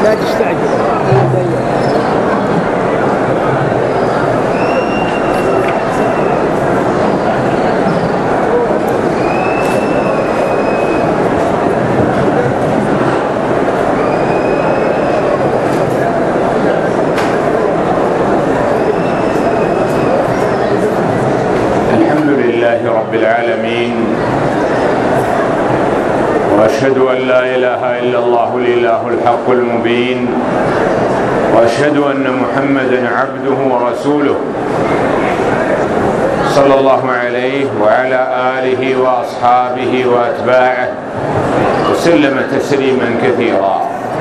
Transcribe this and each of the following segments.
لا تستعجل. رب العالمين، وأشهد أن لا إله إلا الله الإله الحق المبين، وأشهد أن محمدا عبده ورسوله صلى الله عليه وعلى آله وأصحابه وأتباعه وسلم تسليما كثيرا.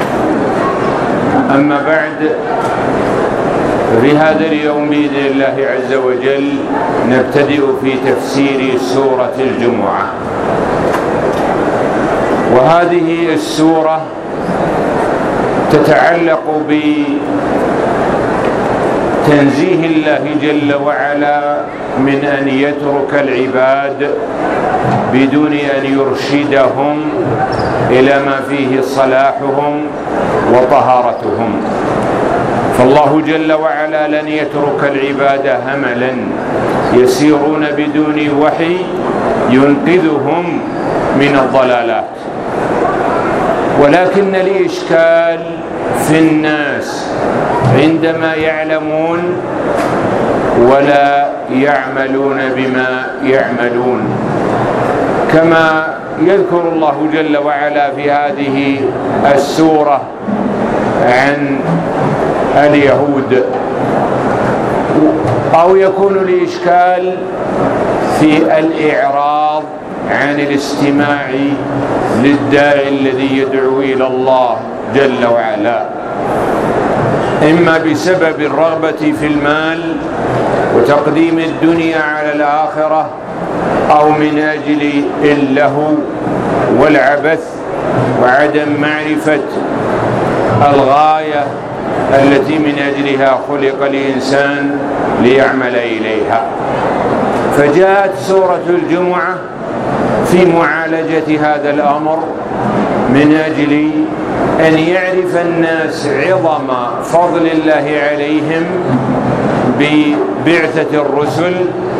أما بعد، في هذا اليوم بإذن الله عز وجل نبتدئ في تفسير سورة الجمعة. وهذه السورة تتعلق بتنزيه الله جل وعلا من أن يترك العباد بدون أن يرشدهم إلى ما فيه صلاحهم وطهارتهم. فالله جل وعلا لن يترك العباد هملا يسيرون بدون وحي ينقذهم من الضلالات. ولكن الإشكال في الناس عندما يعلمون ولا يعملون بما يعملون، كما يذكر الله جل وعلا في هذه السورة عن اليهود. أو يكون الإشكال في الإعراض عن الاستماع للداعي الذي يدعو إلى الله جل وعلا، إما بسبب الرغبة في المال وتقديم الدنيا على الآخرة، أو من أجل اللهو والعبث وعدم معرفة الغاية التي من أجلها خلق الإنسان ليعمل إليها. فجاءت سورة الجمعة في معالجة هذا الأمر من أجل أن يعرف الناس عظم فضل الله عليهم ببعثة الرسل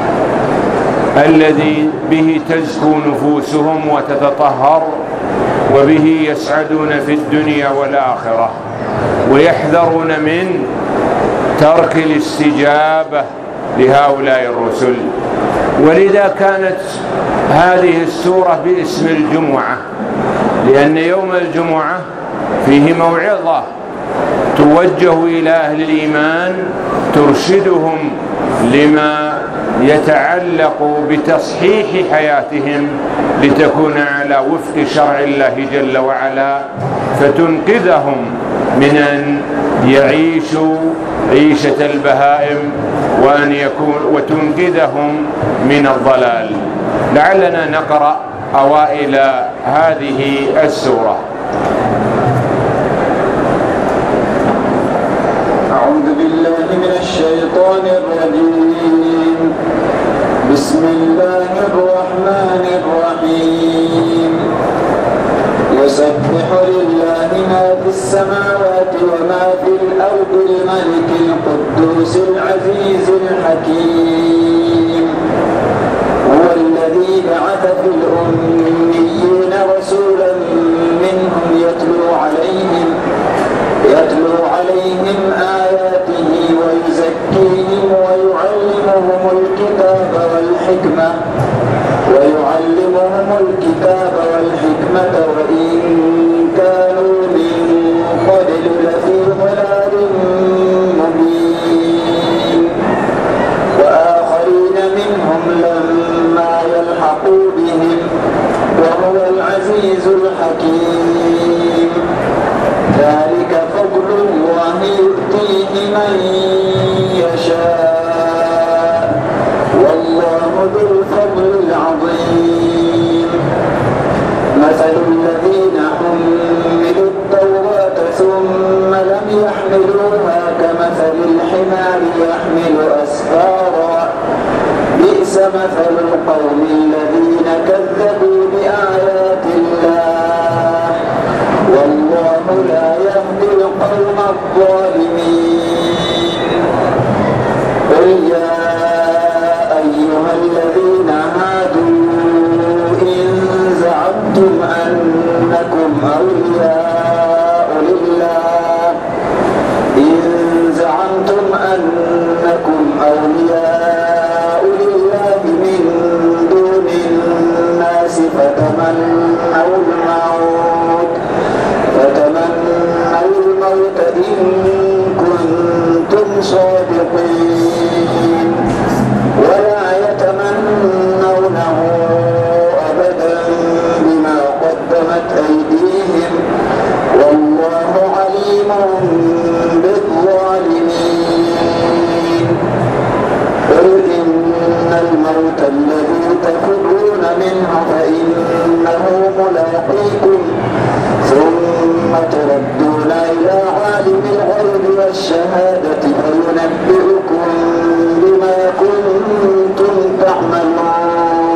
الذي به تزكو نفوسهم وتتطهر، وبه يسعدون في الدنيا والآخرة، ويحذرون من ترك الاستجابة لهؤلاء الرسل. ولذا كانت هذه السورة باسم الجمعة، لأن يوم الجمعة فيه موعظة توجه إلى أهل الإيمان ترشدهم لما يتعلق بتصحيح حياتهم لتكون على وفق شرع الله جل وعلا، فتنقذهم من أن يعيشوا عيشة البهائم وتنقذهم من الضلال. لعلنا نقرأ أوائل هذه السورة. أعوذ بالله من الشيطان الرجيم. بسم الله الرحمن الرحيم. يسبح لله ما في السماوات وما في الأرض الملك القدوس العزيز الحكيم. هو الذي بعث في الأميين رسولا منهم يتلو عليهم آياته ويزكيهم ويعلمهم الكتاب والحكمة وإن كانوا من قبل لفي ضلال مبين. وآخرين منهم لما يلحقوا بهم وهو العزيز الحكيم. ذلك فضل الله يؤتيه من يشاء والله ذو الفضل العظيم. مثل الذين حملوا التوراة ثم لم يحملوها كمثل الحمار يحمل أسفارا بئس مثل القوم الذين كذبوا بآيات الله والله لا يهدي القوم القوم الظالمين. قل يا أيها الذين هادوا إن زعمتم أنكم أولياء لله من دون الناس فتمنوا الموت إن كنتم صادقين ولا يتمنونه أبدا بما قدمت أيديهم والله عليم بالظالمين. قل إن الموت الذي تفرون منه فإنه ملاقيكم ثم تردون إلى عالم الغيب والشهادة فينبئكم بما كنتم تعملون.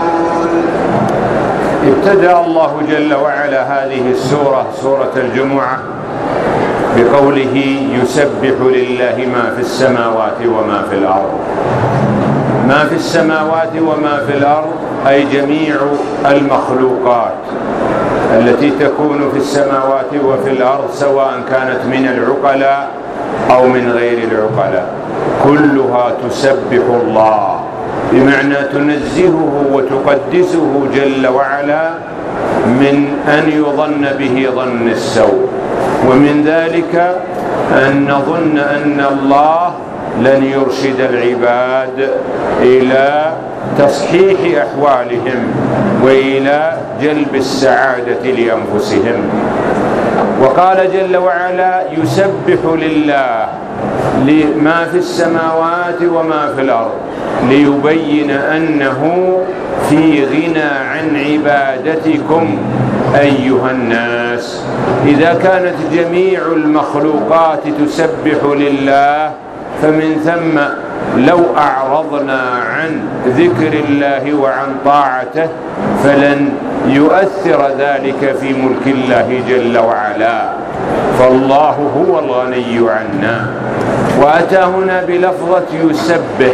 ابتدأ الله جل وعلا هذه السورة سورة الجمعة بقوله يسبح لله ما في السماوات وما في الأرض. ما في السماوات وما في الأرض أي جميع المخلوقات التي تكون في السماوات وفي الأرض سواء كانت من العقلاء أو من غير العقلاء كلها تسبح الله، بمعنى تنزهه وتقدسه جل وعلا من أن يظن به ظن السوء، ومن ذلك أن نظن أن الله لن يرشد العباد إلى تصحيح أحوالهم وإلى جلب السعادة لأنفسهم. وقال جل وعلا يسبح لله ما في السماوات وما في الأرض ليبين أنه في غنى عن عبادتكم أيها الناس. إذا كانت جميع المخلوقات تسبح لله فمن ثم لو أعرضنا عن ذكر الله وعن طاعته فلن يؤثر ذلك في ملك الله جل وعلا، فالله هو الغني عنا. وأتى هنا بلفظة يسبح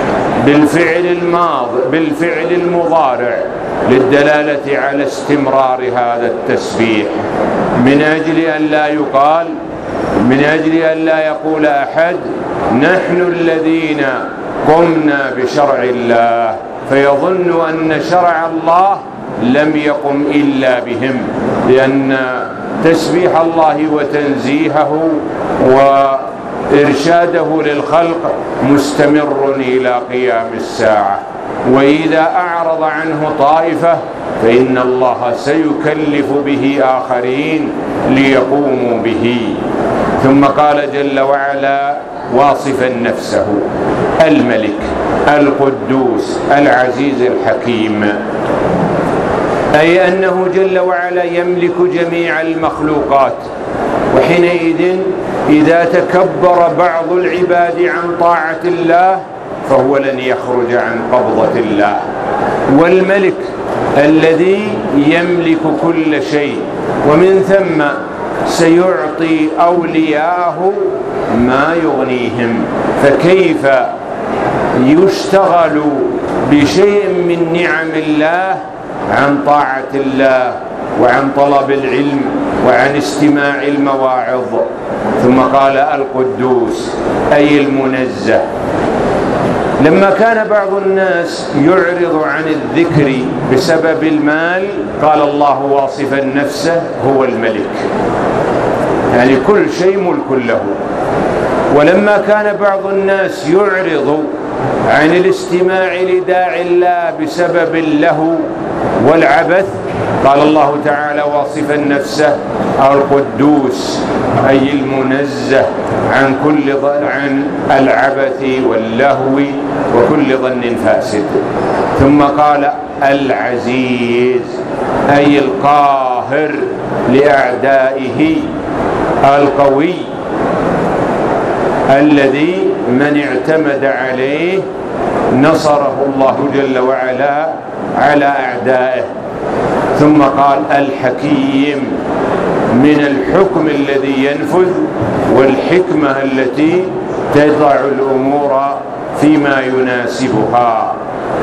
بالفعل المضارع للدلالة على استمرار هذا التسبيح، من أجل أن لا يقول أحد نحن الذين قمنا بشرع الله فيظن أن شرع الله لم يقم إلا بهم، لأن تسبيح الله وتنزيهه وإرشاده للخلق مستمر إلى قيام الساعة. وإذا أعرض عنه طائفة فإن الله سيكلف به آخرين ليقوموا به. ثم قال جل وعلا واصفا نفسه الملك القدوس العزيز الحكيم، أي أنه جل وعلا يملك جميع المخلوقات، وحينئذ إذا تكبر بعض العباد عن طاعة الله فهو لن يخرج عن قبضة الله. والملك الذي يملك كل شيء ومن ثم سيعطي أولياءه ما يغنيهم، فكيف يشتغل بشيء من نعم الله عن طاعة الله وعن طلب العلم وعن استماع المواعظ. ثم قال القدوس أي المنزه. لما كان بعض الناس يعرض عن الذكر بسبب المال قال الله واصفا نفسه هو الملك، يعني كل شيء ملك له. ولما كان بعض الناس يعرض عن الاستماع لداعي الله بسبب اللهو والعبث قال الله تعالى واصفا نفسه القدوس أي المنزه عن العبث واللهو وكل ظن فاسد. ثم قال العزيز أي القاهر لأعدائه، القوي الذي من اعتمد عليه نصره الله جل وعلا على أعدائه. ثم قال الحكيم من الحكم الذي ينفذ والحكمة التي تضع الأمور فيما يناسبها.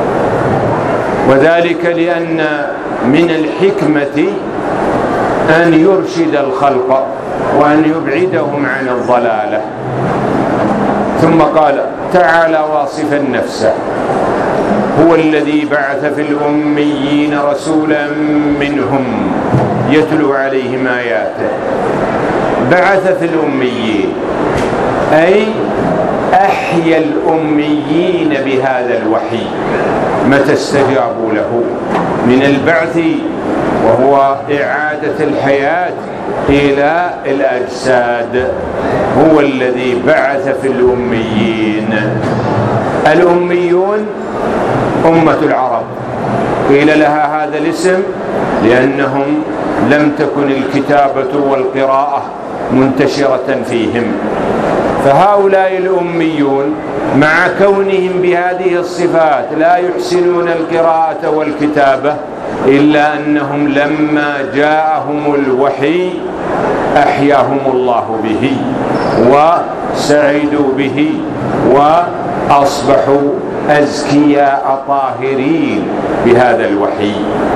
وذلك لأن من الحكمة أن يرشد الخلق وأن يبعدهم عن الضلالة. ثم قال تعالى واصفا نفسه: هو الذي بعث في الأميين رسولا منهم يتلو عليهم آياته. بعث في الأميين أي أحيا الأميين بهذا الوحي متى استجابوا له من البعث، وهو إعادة الحياة إلى الأجساد. هو الذي بعث في الأميين. الأميون أمة العرب، قيل لها هذا الاسم لأنهم لم تكن الكتابة والقراءة منتشرة فيهم. فهؤلاء الأميون مع كونهم بهذه الصفات لا يحسنون القراءة والكتابة، إلا أنهم لما جاءهم الوحي أحياهم الله به وسعدوا به وأصبحوا أزكياء طاهرين بهذا الوحي.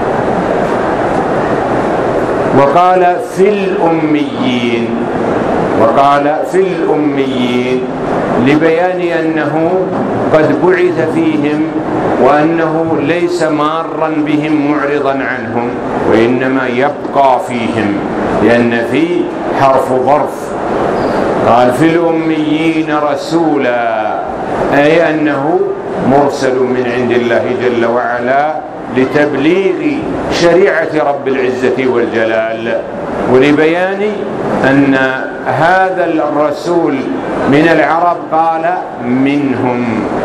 وقال في الأميين، وقال في الأميين لبيان أنه قد بعث فيهم، وأنه ليس مارا بهم معرضا عنهم، وإنما يبقى فيهم، لأن في حرف ظرف. قال في الأميين رسولا، أي أنه مرسل من عند الله جل وعلا لتبليغ شريعة رب العزة والجلال، ولبيان أن هذا الرسول من العرب قال منهم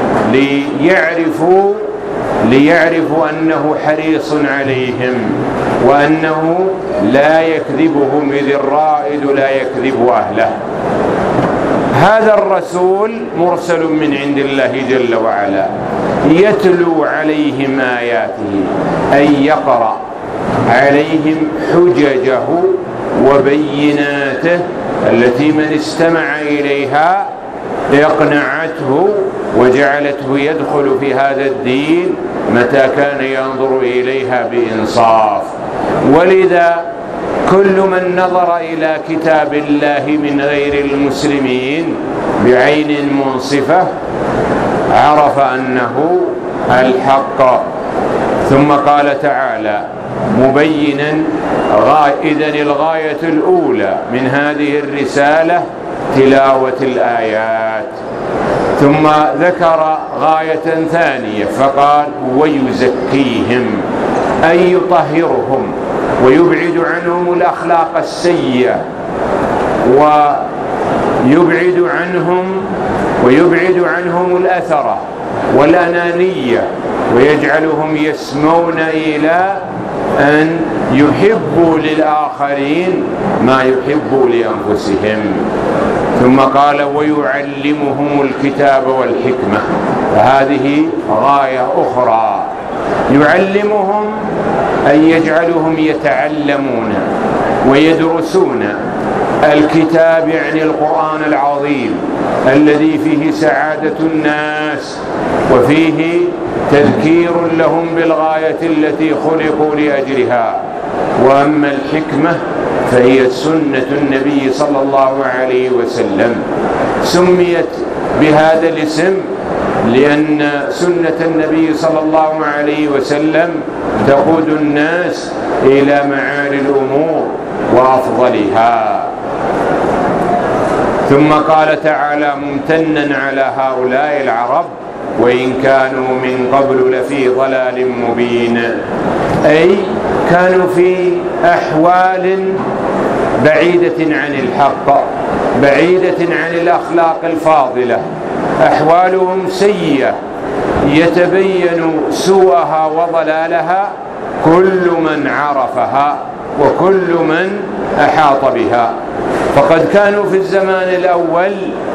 ليعرفوا أنه حريص عليهم، وأنه لا يكذبهم إذ الرائد لا يكذب أهله. هذا الرسول مرسل من عند الله جل وعلا يتلو عليهم آياته، أي يقرأ عليهم حججه وبيناته التي من استمع إليها اقنعته وجعلته يدخل في هذا الدين متى كان ينظر إليها بإنصاف. ولذا كل من نظر إلى كتاب الله من غير المسلمين بعين منصفة عرف أنه الحق. ثم قال تعالى مبينا إذن الغاية الأولى من هذه الرسالة تلاوة الآيات، ثم ذكر غاية ثانية فقال ويزكيهم، أي يطهرهم ويبعد عنهم الأخلاق السيئة، ويبعد عنهم الأثرة والأنانية، ويجعلهم يسمون إلى أن يحبوا للآخرين ما يحبوا لأنفسهم. ثم قال ويعلمهم الكتاب والحكمة، فهذه غاية أخرى. يعلمهم أن يجعلهم يتعلمون ويدرسون الكتاب، يعني القرآن العظيم الذي فيه سعادة الناس وفيه تذكير لهم بالغاية التي خلقوا لأجلها. وأما الحكمة فهي سنة النبي صلى الله عليه وسلم، سميت بهذا الاسم لأن سنة النبي صلى الله عليه وسلم تقود الناس إلى معالي الأمور وأفضلها. ثم قال تعالى ممتنا على هؤلاء العرب وإن كانوا من قبل لفي ضلال مبين، أي كانوا في أحوال بعيدة عن الحق، بعيدة عن الأخلاق الفاضلة، أحوالهم سيئة يتبين سوءها وضلالها كل من عرفها وكل من أحاط بها. فقد كانوا في الزمان الأول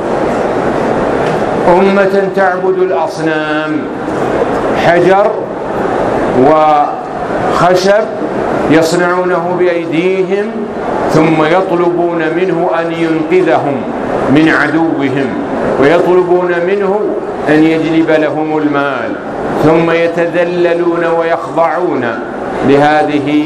أمة تعبد الأصنام، حجر وخشب يصنعونه بأيديهم ثم يطلبون منه أن ينقذهم من عدوهم، ويطلبون منه أن يجلب لهم المال، ثم يتذللون ويخضعون لهذه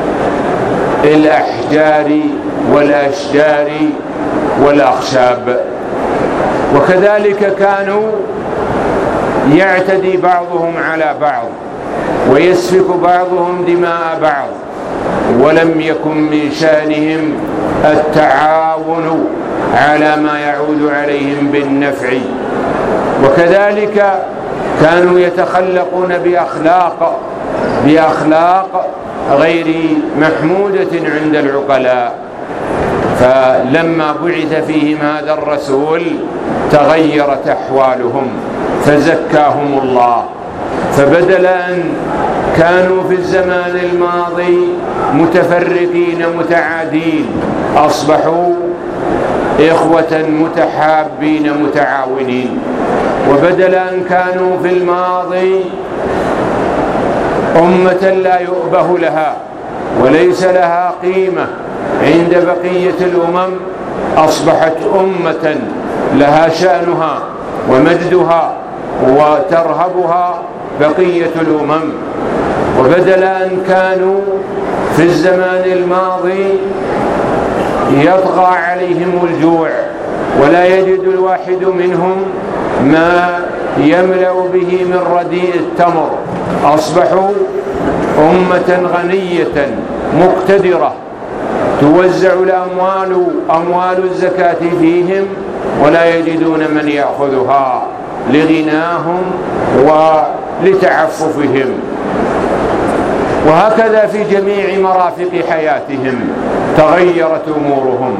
الأحجار والأشجار والأخشاب. وكذلك كانوا يعتدي بعضهم على بعض ويسفك بعضهم دماء بعض، ولم يكن من شأنهم التعاون على ما يعود عليهم بالنفع. وكذلك كانوا يتخلقون بأخلاق غير محمودة عند العقلاء. فلما بعث فيهم هذا الرسول تغيرت أحوالهم فزكاهم الله، فبدل أن كانوا في الزمان الماضي متفرقين متعادين أصبحوا إخوة متحابين متعاونين. وبدل أن كانوا في الماضي أمة لا يؤبه لها وليس لها قيمة عند بقية الأمم، أصبحت أمة لها شأنها ومجدها وترهبها بقية الأمم. وبدل أن كانوا في الزمان الماضي يطغى عليهم الجوع ولا يجد الواحد منهم ما يملأ به من رديء التمر، أصبحوا أمة غنية مقتدرة توزع الأموال أموال الزكاة فيهم ولا يجدون من يأخذها لغناهم ولتعففهم. وهكذا في جميع مرافق حياتهم تغيرت أمورهم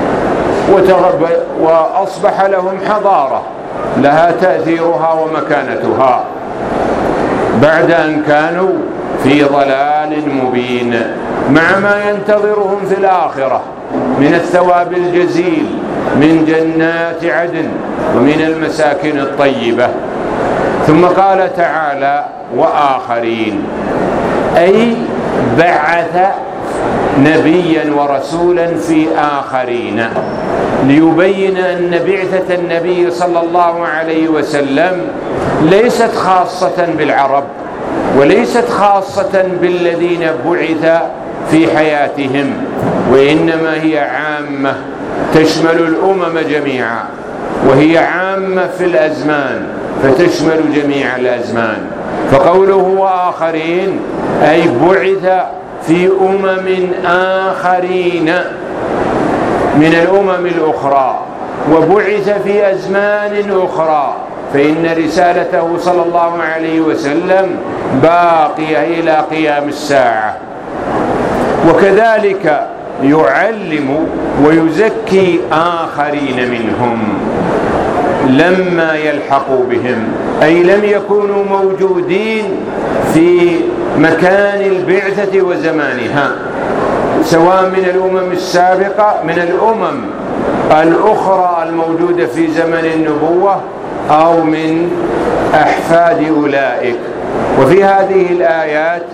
وأصبح لهم حضارة لها تأثيرها ومكانتها، بعد أن كانوا في ضلال مبين، مع ما ينتظرهم في الآخرة من الثواب الجزيل من جنات عدن ومن المساكن الطيبة. ثم قال تعالى وآخرين، أي بعث نبيا ورسولا في آخرين، ليبين أن بعثة النبي صلى الله عليه وسلم ليست خاصة بالعرب وليست خاصة بالذين بعث في حياتهم، وإنما هي عامة تشمل الأمم جميعا، وهي عامة في الأزمان فتشمل جميع الأزمان. فقوله وآخرين أي بعث في أمم آخرين من الأمم الأخرى، وبعث في أزمان أخرى، فإن رسالته صلى الله عليه وسلم باقية إلى قيام الساعة. وكذلك يعلم ويزكي آخرين منهم لما يلحقوا بهم، أي لم يكونوا موجودين في مكان البعثة وزمانها، سواء من الأمم السابقة من الأمم الأخرى الموجودة في زمن النبوة أو من أحفاد أولئك. وفي هذه الآيات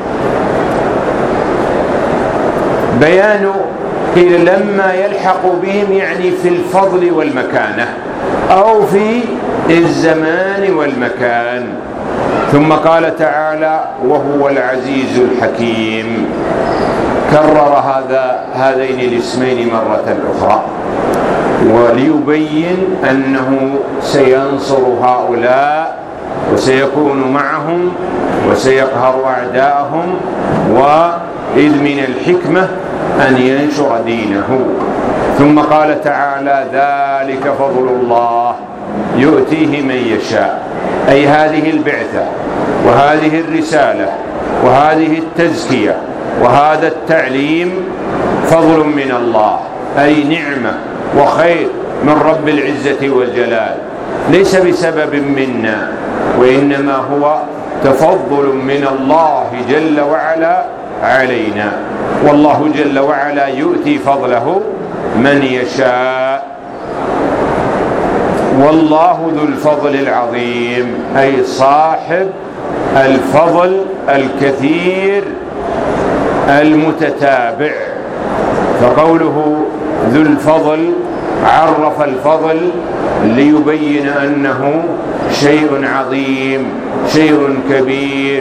بيان قيل لما يلحق بهم، يعني في الفضل والمكانة أو في الزمان والمكان. ثم قال تعالى وهو العزيز الحكيم، كرر هذين الاسمين مرة أخرى وليبين أنه سينصر هؤلاء وسيكون معهم وسيقهر أعداءهم، وإذ من الحكمة أن ينشر دينه. ثم قال تعالى ذلك فضل الله يؤتيه من يشاء، أي هذه البعثة وهذه الرسالة وهذه التزكية وهذا التعليم فضل من الله، أي نعمة وخير من رب العزة والجلال، ليس بسبب منا وإنما هو تفضل من الله جل وعلا علينا. والله جل وعلا يؤتي فضله من يشاء، والله ذو الفضل العظيم، أي صاحب الفضل الكثير المتتابع. فقوله ذو الفضل عرف الفضل ليبين أنه شيء عظيم، شيء كبير.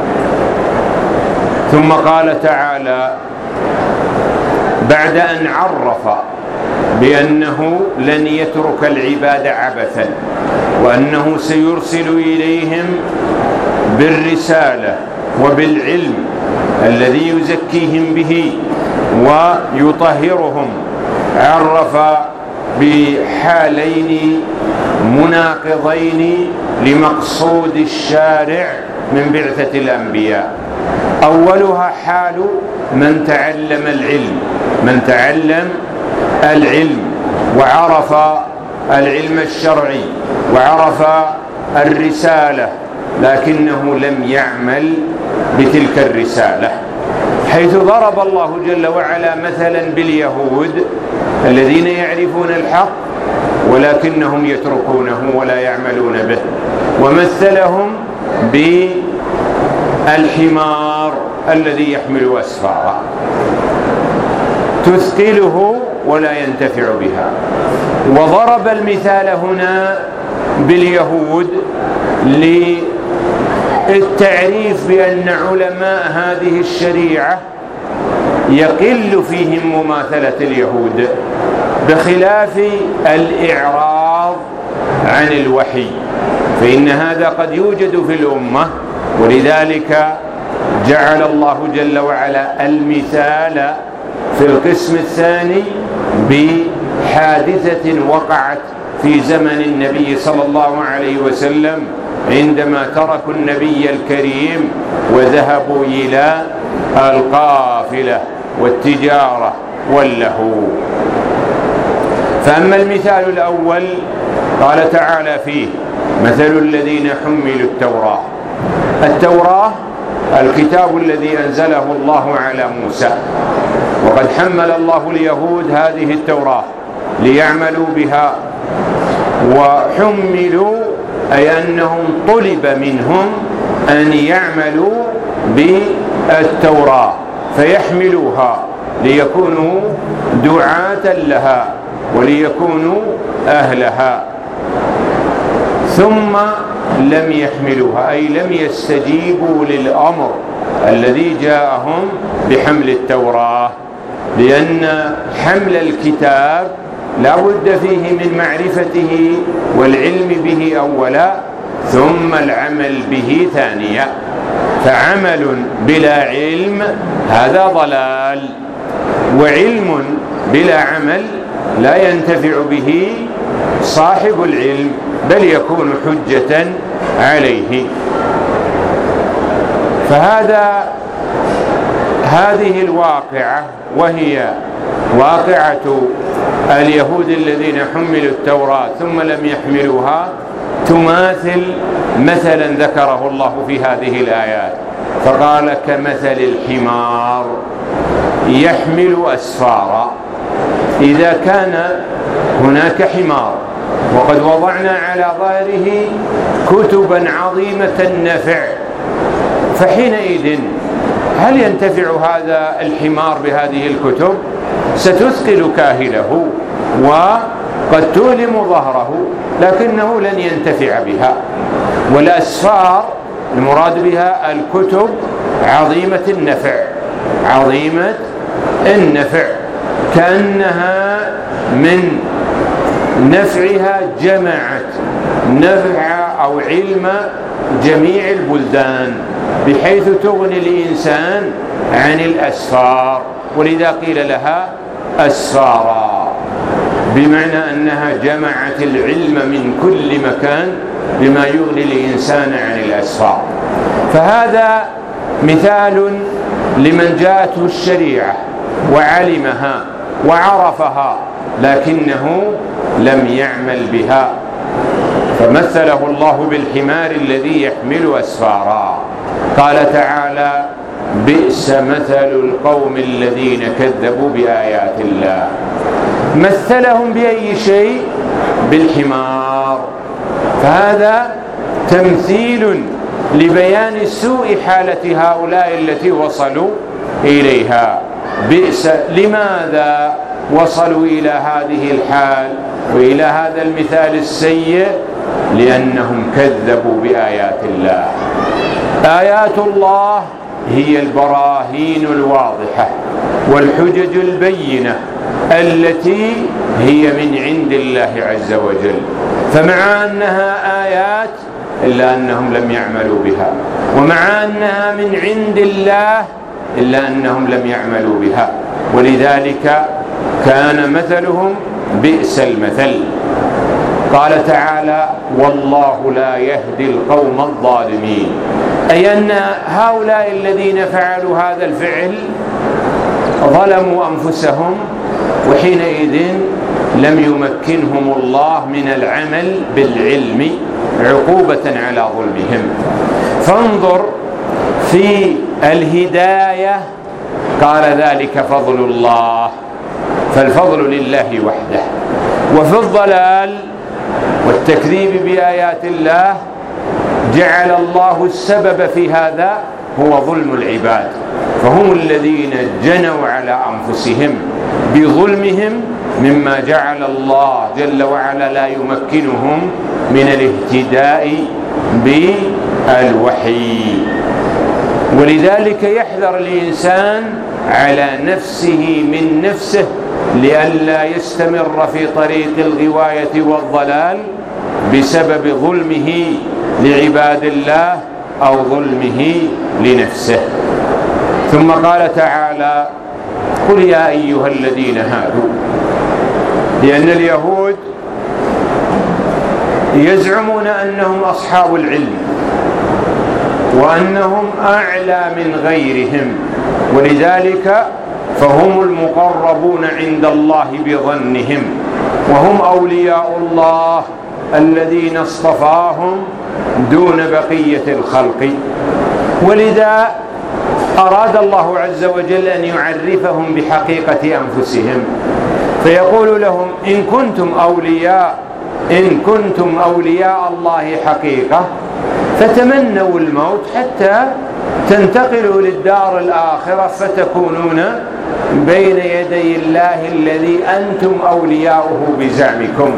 ثم قال تعالى بعد أن عرف بأنه لن يترك العباد عبثا، وأنه سيرسل إليهم بالرسالة وبالعلم الذي يزكيهم به ويطهرهم، عرف بحالين مناقضين لمقصود الشارع من بعثة الأنبياء. أولها حال من تعلم العلم وعرف العلم الشرعي وعرف الرسالة، لكنه لم يعمل بتلك الرسالة، حيث ضرب الله جل وعلا مثلا باليهود الذين يعرفون الحق ولكنهم يتركونه ولا يعملون به، ومثلهم بالحمار الذي يحمل أسفارا تثقله ولا ينتفع بها. وضرب المثال هنا باليهود للتعريف بأن علماء هذه الشريعة يقل فيهم مماثلة اليهود، بخلاف الإعراض عن الوحي، فإن هذا قد يوجد في الأمة، ولذلك جعل الله جل وعلا المثال في القسم الثاني بحادثة وقعت في زمن النبي صلى الله عليه وسلم عندما تركوا النبي الكريم وذهبوا إلى القافلة والتجارة واللهو. فأما المثال الأول قال تعالى فيه مثل الذين حملوا التوراة الكتاب الذي أنزله الله على موسى، وقد حمل الله اليهود هذه التوراة ليعملوا بها، وحملوا أي أنهم طلب منهم أن يعملوا بالتوراة فيحملوها ليكونوا دعاة لها وليكونوا أهلها، ثم لم يحملوها أي لم يستجيبوا للأمر الذي جاءهم بحمل التوراة، لأن حمل الكتاب لا بد فيه من معرفته والعلم به أولا ثم العمل به ثانيا، فعمل بلا علم هذا ضلال، وعلم بلا عمل لا ينتفع به صاحب العلم بل يكون حجة عليه. هذه الواقعة وهي واقعة اليهود الذين حملوا التوراة ثم لم يحملوها تماثل مثلا ذكره الله في هذه الآيات، فقال كمثل الحمار يحمل أسفارا. إذا كان هناك حمار وقد وضعنا على ظهره كتبا عظيمة النفع، فحينئذ هل ينتفع هذا الحمار بهذه الكتب؟ ستثقل كاهله وقد تؤلم ظهره لكنه لن ينتفع بها. والأسفار المراد بها الكتب عظيمة النفع كأنها من نفعها جمعت نفع أو علم جميع البلدان بحيث تغني الإنسان عن الأسفار، ولذا قيل لها أسفارا، بمعنى أنها جمعت العلم من كل مكان بما يغني الإنسان عن الأسفار. فهذا مثال لمن جاءته الشريعة وعلمها وعرفها لكنه لم يعمل بها، فمثله الله بالحمار الذي يحمل أسفارا. قال تعالى بئس مثل القوم الذين كذبوا بآيات الله. مثلهم بأي شيء؟ بالحمار، فهذا تمثيل لبيان سوء حالة هؤلاء التي وصلوا إليها. بئس. لماذا وصلوا إلى هذه الحال وإلى هذا المثال السيء؟ لأنهم كذبوا بآيات الله. آيات الله هي البراهين الواضحة والحجج البينة التي هي من عند الله عز وجل، فمع أنها آيات إلا أنهم لم يعملوا بها، ومع أنها من عند الله إلا أنهم لم يعملوا بها، ولذلك كان مثلهم بئس المثل. قال تعالى: والله لا يهدي القوم الظالمين، أي أن هؤلاء الذين فعلوا هذا الفعل ظلموا أنفسهم، وحينئذ لم يمكنهم الله من العمل بالعلم عقوبة على ظلمهم. فانظر في الهداية قال: ذلك فضل الله، فالفضل لله وحده. وفي الضلال والتكذيب بآيات الله جعل الله السبب في هذا هو ظلم العباد، فهم الذين جنوا على أنفسهم بظلمهم، مما جعل الله جل وعلا لا يمكنهم من الاهتداء بالوحي. ولذلك يحذر الإنسان على نفسه من نفسه لئلا يستمر في طريق الغواية والضلال بسبب ظلمه لعباد الله أو ظلمه لنفسه. ثم قال تعالى: قل يا أيها الذين هادوا، لأن اليهود يزعمون أنهم أصحاب العلم وأنهم أعلى من غيرهم، ولذلك فهم المقربون عند الله بظنهم، وهم أولياء الله الذين اصطفاهم دون بقية الخلق. ولذا أراد الله عز وجل أن يعرفهم بحقيقة أنفسهم، فيقول لهم: إن كنتم أولياء الله حقيقة فتمنوا الموت حتى تنتقلوا للدار الآخرة فتكونون بين يدي الله الذي أنتم أولياؤه بزعمكم.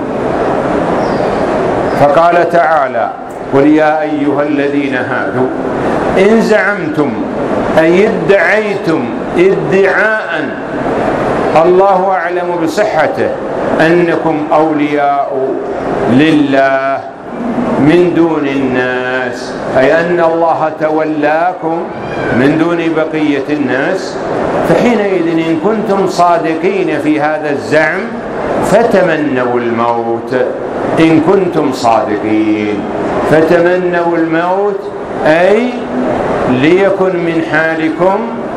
فقال تعالى: قل يا أيها الذين هادوا إن زعمتم، أي ادعيتم ادعاء الله أعلم بصحته أنكم أولياء لله من دون الناس، أي أن الله تولاكم من دون بقية الناس، فحينئذ إن كنتم صادقين في هذا الزعم فتمنوا الموت. إن كنتم صادقين فتمنوا الموت، أي ليكن من حالكم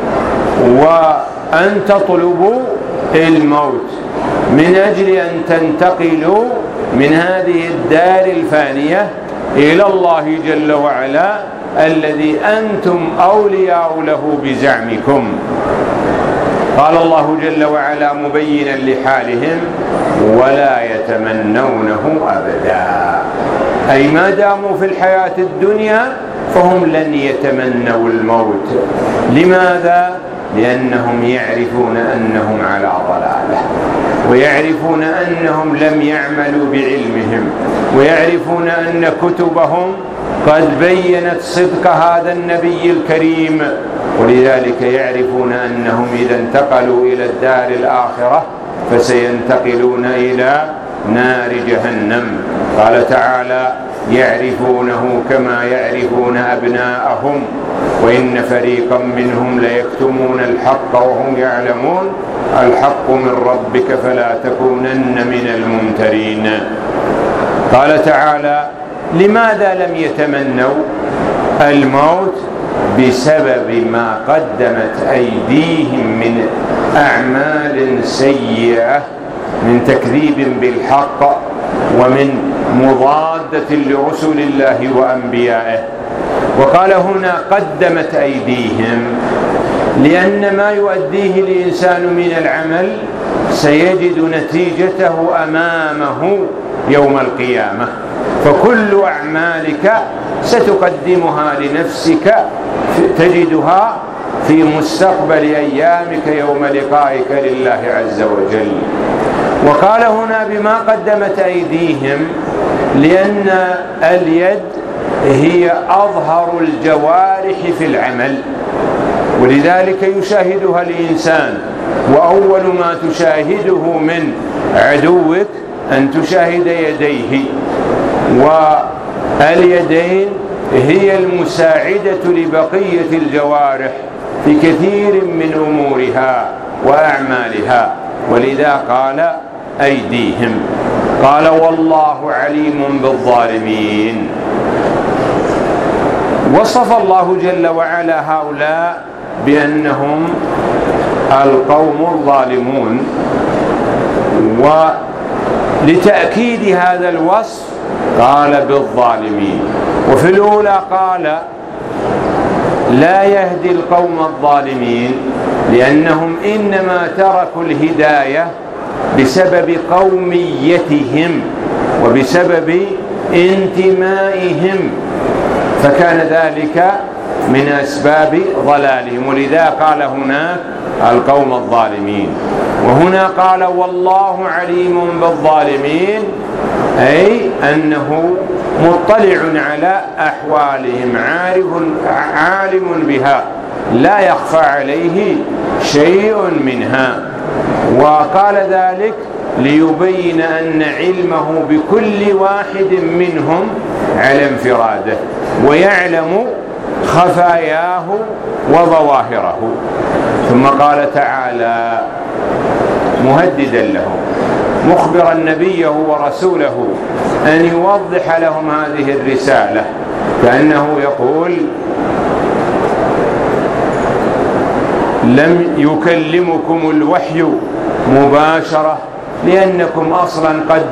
وأن تطلبوا الموت من أجل أن تنتقلوا من هذه الدار الفانية إلى الله جل وعلا الذي أنتم أولياء له بزعمكم. قال الله جل وعلا مبينا لحالهم: ولا يتمنونه أبدا، أي ما داموا في الحياة الدنيا فهم لن يتمنوا الموت. لماذا؟ لأنهم يعرفون أنهم على ضلالة، ويعرفون أنهم لم يعملوا بعلمهم، ويعرفون أن كتبهم قد بينت صدق هذا النبي الكريم، ولذلك يعرفون أنهم إذا انتقلوا إلى الدار الآخرة فسينتقلون إلى نار جهنم. قال تعالى: يعرفونه كما يعرفون أبناءهم وإن فريقا منهم ليكتمون الحق وهم يعلمون الحق من ربك فلا تكونن من الممترين. قال تعالى: لماذا لم يتمنوا الموت؟ بسبب ما قدمت أيديهم من أعمال سيئة من تكذيب بالحق ومن مضادة لرسل الله وأنبيائه. وقال هنا قدمت أيديهم، لأن ما يؤديه الإنسان من العمل سيجد نتيجته أمامه يوم القيامة، فكل أعمالك ستقدمها لنفسك تجدها في مستقبل أيامك يوم لقائك لله عز وجل. وقال هنا بما قدمت أيديهم، لأن اليد هي أظهر الجوارح في العمل، ولذلك يشاهدها الإنسان، وأول ما تشاهده من عدوك أن تشاهد يديه، واليدين هي المساعدة لبقية الجوارح في كثير من أمورها وأعمالها، ولذا قال أيديهم. قال والله عليم بالظالمين. وصف الله جل وعلا هؤلاء بأنهم القوم الظالمون، ولتأكيد هذا الوصف قال بالظالمين. وفي الأولى قال لا يهدي القوم الظالمين، لأنهم إنما تركوا الهداية بسبب قوميتهم وبسبب انتمائهم، فكان ذلك من أسباب ضلالهم، ولذا قال هناك القوم الظالمين. وهنا قال والله عليم بالظالمين، أي أنه مطلع على أحوالهم، عالم بها، لا يخفى عليه شيء منها. وقال ذلك ليبين أن علمه بكل واحد منهم على انفراده، ويعلم خفاياه وظواهره. ثم قال تعالى مهددا لهم، مخبرا نبيه ورسوله أن يوضح لهم هذه الرسالة، كأنه يقول لم يكلمكم الوحي مباشرة، لأنكم أصلا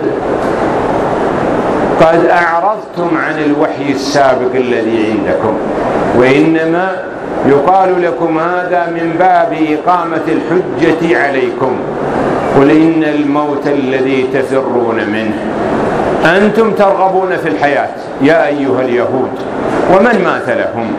قد أعرضتم عن الوحي السابق الذي عندكم، وإنما يقال لكم هذا من باب إقامة الحجة عليكم. قل إن الموت الذي تفرون منه، أنتم ترغبون في الحياة يا أيها اليهود ومن مات لهم،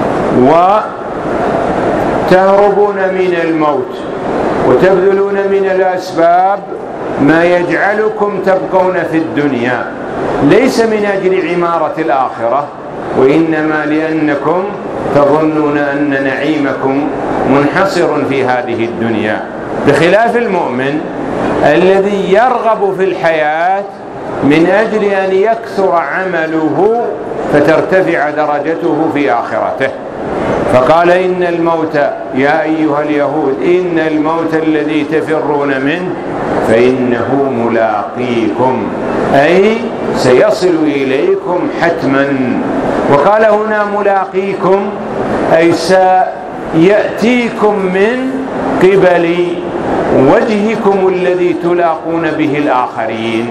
وتهربون من الموت وتبذلون من الأسباب ما يجعلكم تبقون في الدنيا، ليس من أجل عمارة الآخرة، وإنما لأنكم تظنون أن نعيمكم منحصر في هذه الدنيا، بخلاف المؤمن الذي يرغب في الحياة من أجل أن يكثر عمله فترتفع درجته في آخرته. فقال إن الموت يا أيها اليهود إن الموت الذي تفرون منه فإنه ملاقيكم، أي سيصل إليكم حتما. وقال هنا ملاقيكم أي سيأتيكم من قبل وجهكم الذي تلاقون به الآخرين،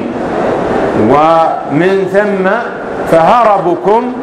ومن ثم فهربكم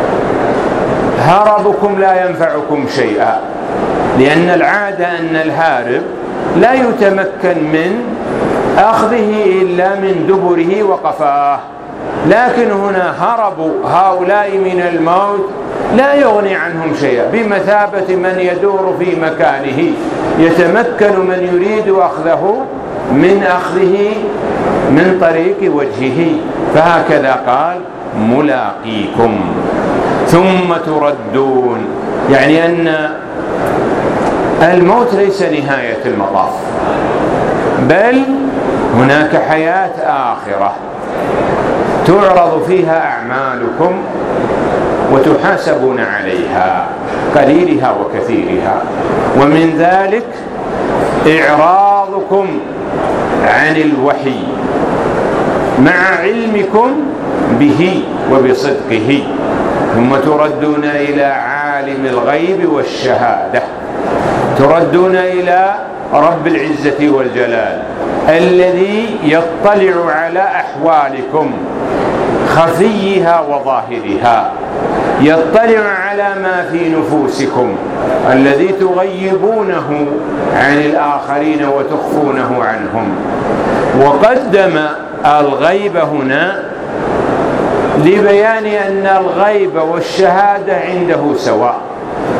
لا ينفعكم شيئا، لأن العادة أن الهارب لا يتمكن من أخذه إلا من دبره وقفاه، لكن هنا هربوا هؤلاء من الموت لا يغني عنهم شيئا، بمثابة من يدور في مكانه يتمكن من يريد أخذه من من طريق وجهه. فهكذا قال ملاقيكم ثم تردون، يعني أن الموت ليس نهاية المطاف، بل هناك حياة آخرة تعرض فيها أعمالكم وتحاسبون عليها، قليلها وكثيرها. ومن ذلك إعراضكم عن الوحي مع علمكم به وبصدقه، ثم تردون إلى عالم الغيب والشهادة، تردون إلى رب العزة والجلال الذي يطلع على أحوالكم خفيها وظاهرها، يطلع على ما في نفوسكم الذي تغيبونه عن الآخرين وتخفونه عنهم. وقدم الغيب هنا لبيان أن الغيب والشهادة عنده سواء،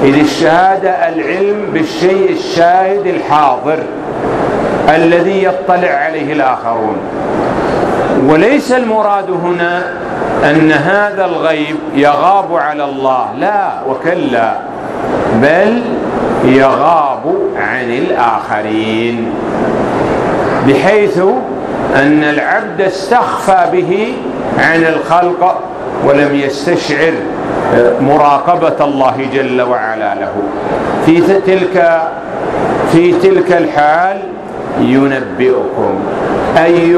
إذ الشهادة العلم بالشيء الشاهد الحاضر الذي يطلع عليه الآخرون، وليس المراد هنا أن هذا الغيب يغاب على الله، لا وكلا، بل يغاب عن الآخرين، بحيث أن العبد استخفى به عن الخلق ولم يستشعر مراقبة الله جل وعلا له. في تلك الحال ينبئكم أي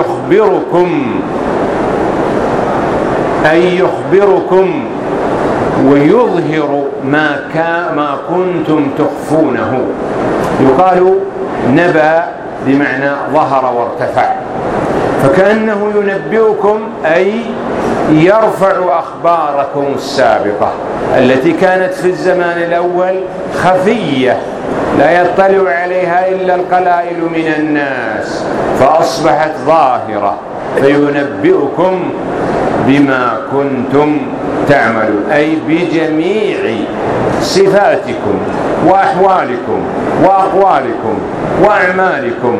يخبركم ويظهر ما كنتم تخفونه. يقال نبأ بمعنى ظهر وارتفع، فكأنه ينبئكم أي يرفع أخباركم السابقة التي كانت في الزمان الأول خفية لا يطلع عليها إلا القلائل من الناس، فأصبحت ظاهرة، فينبئكم بما كنتم تعملون، أي بجميع صفاتكم وأحوالكم وأقوالكم وأعمالكم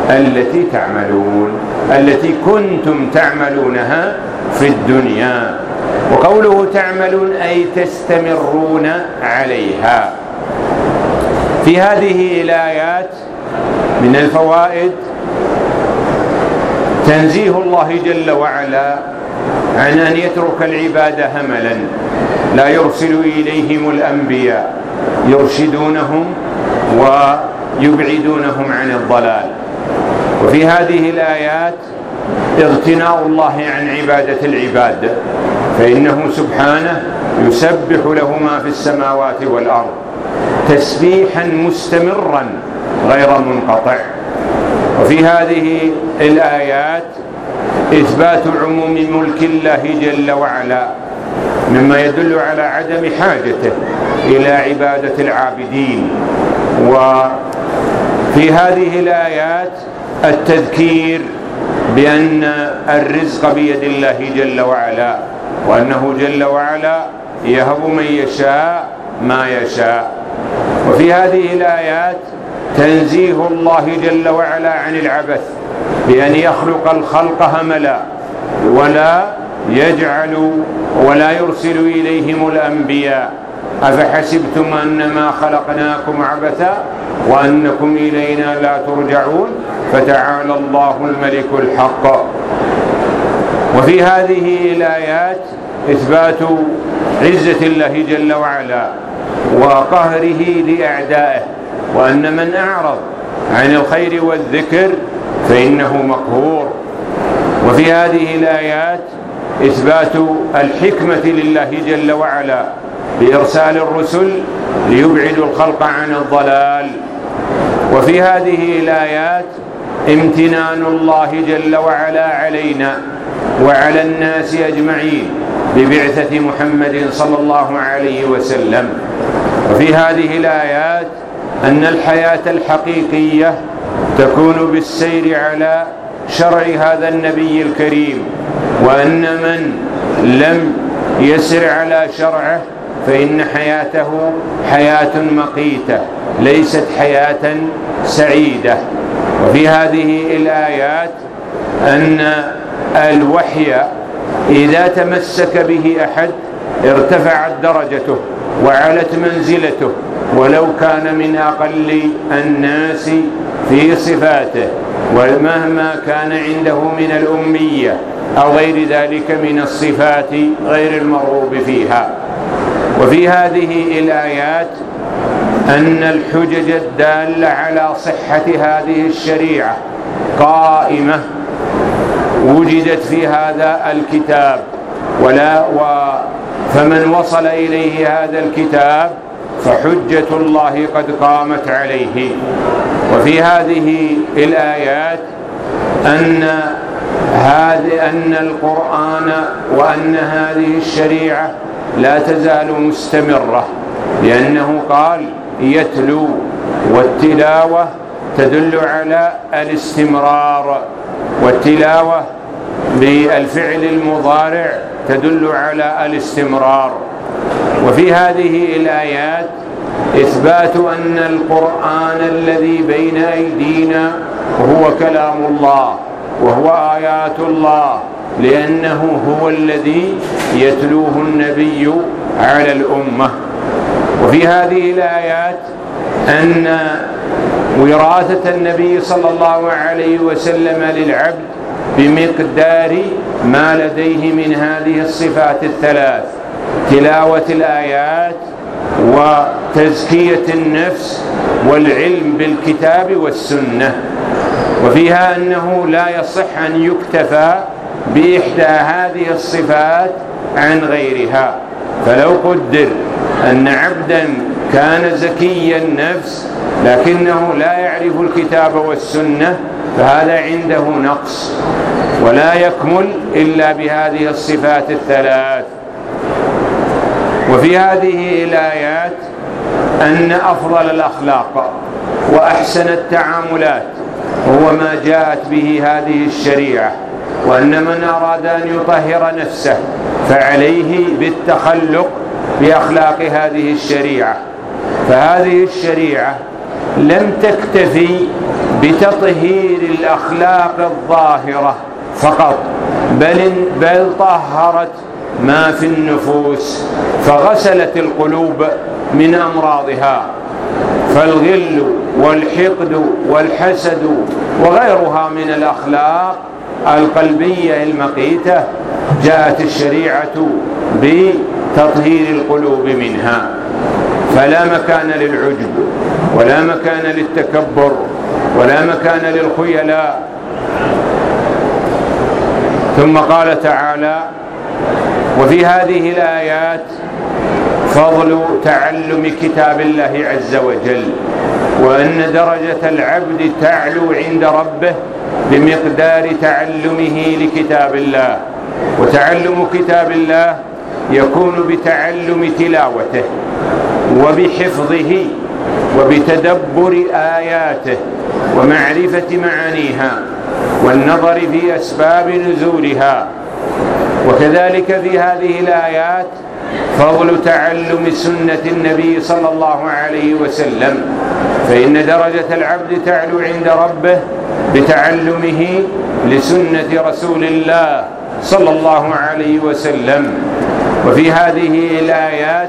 التي كنتم تعملونها في الدنيا. وقوله تعملون أي تستمرون عليها. في هذه الآيات من الفوائد تنزيه الله جل وعلا عن أن يترك العباد هملا، لا يرسل إليهم الأنبياء يرشدونهم ويبعدونهم عن الضلال. وفي هذه الآيات اغتناء الله عن عبادة العباد، فإنه سبحانه يسبح له ما في السماوات والأرض تسبيحا مستمرا غير منقطع. وفي هذه الآيات إثبات عموم ملك الله جل وعلا، مما يدل على عدم حاجته إلى عبادة العابدين. وفي هذه الآيات التذكير بأن الرزق بيد الله جل وعلا، وأنه جل وعلا يهب من يشاء ما يشاء. وفي هذه الآيات تنزيه الله جل وعلا عن العبث بأن يخلق الخلق هملا ولا يرسل إليهم الأنبياء. أفحسبتم أنما خلقناكم عبثا وأنكم إلينا لا ترجعون فتعالى الله الملك الحق. وفي هذه الآيات إثبات عزة الله جل وعلا وقهره لأعدائه، وأن من أعرض عن الخير والذكر فإنه مقهور. وفي هذه الآيات إثبات الحكمة لله جل وعلا بإرسال الرسل ليبعدوا الخلق عن الضلال. وفي هذه الآيات امتنان الله جل وعلا علينا وعلى الناس أجمعين ببعثة محمد صلى الله عليه وسلم. وفي هذه الآيات أن الحياة الحقيقية تكون بالسير على شرع هذا النبي الكريم، وأن من لم يسر على شرعه فإن حياته حياة مقيتة ليست حياة سعيدة. وفي هذه الآيات أن الوحي إذا تمسك به أحد ارتفعت درجته وعلت منزلته، ولو كان من أقل الناس في صفاته، ومهما كان عنده من الأمية أو غير ذلك من الصفات غير المرغوب فيها. وفي هذه الآيات أن الحجج الدالة على صحة هذه الشريعة قائمة وجدت في هذا الكتاب، فمن وصل إليه هذا الكتاب فحجة الله قد قامت عليه. وفي هذه الآيات أن القرآن وأن هذه الشريعة لا تزال مستمرة، لأنه قال يتلو، والتلاوة تدل على الاستمرار، والتلاوة بالفعل المضارع تدل على الاستمرار. وفي هذه الآيات إثبات أن القرآن الذي بين أيدينا هو كلام الله وهو آيات الله، لأنه هو الذي يتلوه النبي على الأمة. وفي هذه الآيات أن وراثة النبي صلى الله عليه وسلم للعبد بمقدار ما لديه من هذه الصفات الثلاث: تلاوة الآيات وتزكية النفس والعلم بالكتاب والسنة. وفيها أنه لا يصح أن يكتفى بإحدى هذه الصفات عن غيرها. فلو قدر أن عبدا كان زكي النفس لكنه لا يعرف الكتاب والسنة فهذا عنده نقص ولا يكمل إلا بهذه الصفات الثلاث. وفي هذه الآيات أن أفضل الأخلاق وأحسن التعاملات هو ما جاءت به هذه الشريعة، وأن من أراد أن يطهر نفسه فعليه بالتخلق بأخلاق هذه الشريعة. فهذه الشريعة لم تكتفي بتطهير الأخلاق الظاهرة فقط، بل طهرت ما في النفوس، فغسلت القلوب من أمراضها. فالغل والحقد والحسد وغيرها من الأخلاق القلبية المقيتة جاءت الشريعة بتطهير القلوب منها. فلا مكان للعجب ولا مكان للتكبر ولا مكان للخيلاء. ثم قال تعالى: وفي هذه الآيات فضل تعلم كتاب الله عز وجل، وأن درجة العبد تعلو عند ربه بمقدار تعلمه لكتاب الله. وتعلم كتاب الله يكون بتعلم تلاوته وبحفظه وبتدبر آياته ومعرفة معانيها والنظر في أسباب نزولها. وكذلك في هذه الآيات فضل تعلم سنة النبي صلى الله عليه وسلم، فإن درجة العبد تعلو عند ربه بتعلمه لسنة رسول الله صلى الله عليه وسلم. وفي هذه الآيات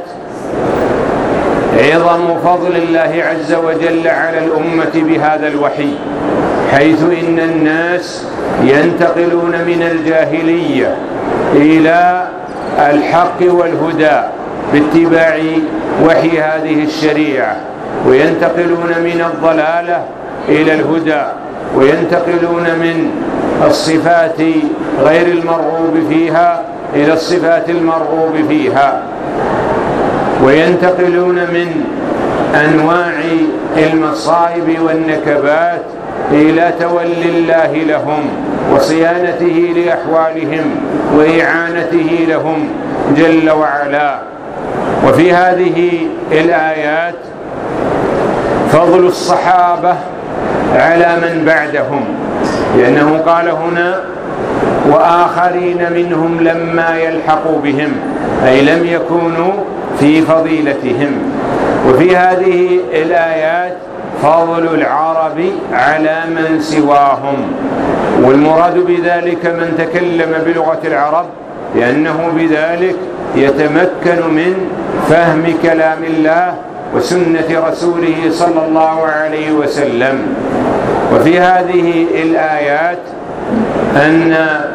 عظم فضل الله عز وجل على الأمة بهذا الوحي، حيث إن الناس ينتقلون من الجاهلية إلى الحق والهدى باتباع وحي هذه الشريعة، وينتقلون من الضلالة إلى الهدى، وينتقلون من الصفات غير المرغوب فيها إلى الصفات المرغوب فيها، وينتقلون من أنواع المصائب والنكبات إلى تولي الله لهم وصيانته لأحوالهم وإعانته لهم جل وعلا. وفي هذه الآيات فضل الصحابة على من بعدهم، لأنه قال هنا: وآخرين منهم لما يلحقوا بهم، أي لم يكونوا في فضيلتهم. وفي هذه الآيات فضل العرب على من سواهم، والمراد بذلك من تكلم بلغة العرب، لأنه بذلك يتمكن من فهم كلام الله وسنة رسوله صلى الله عليه وسلم. وفي هذه الآيات أن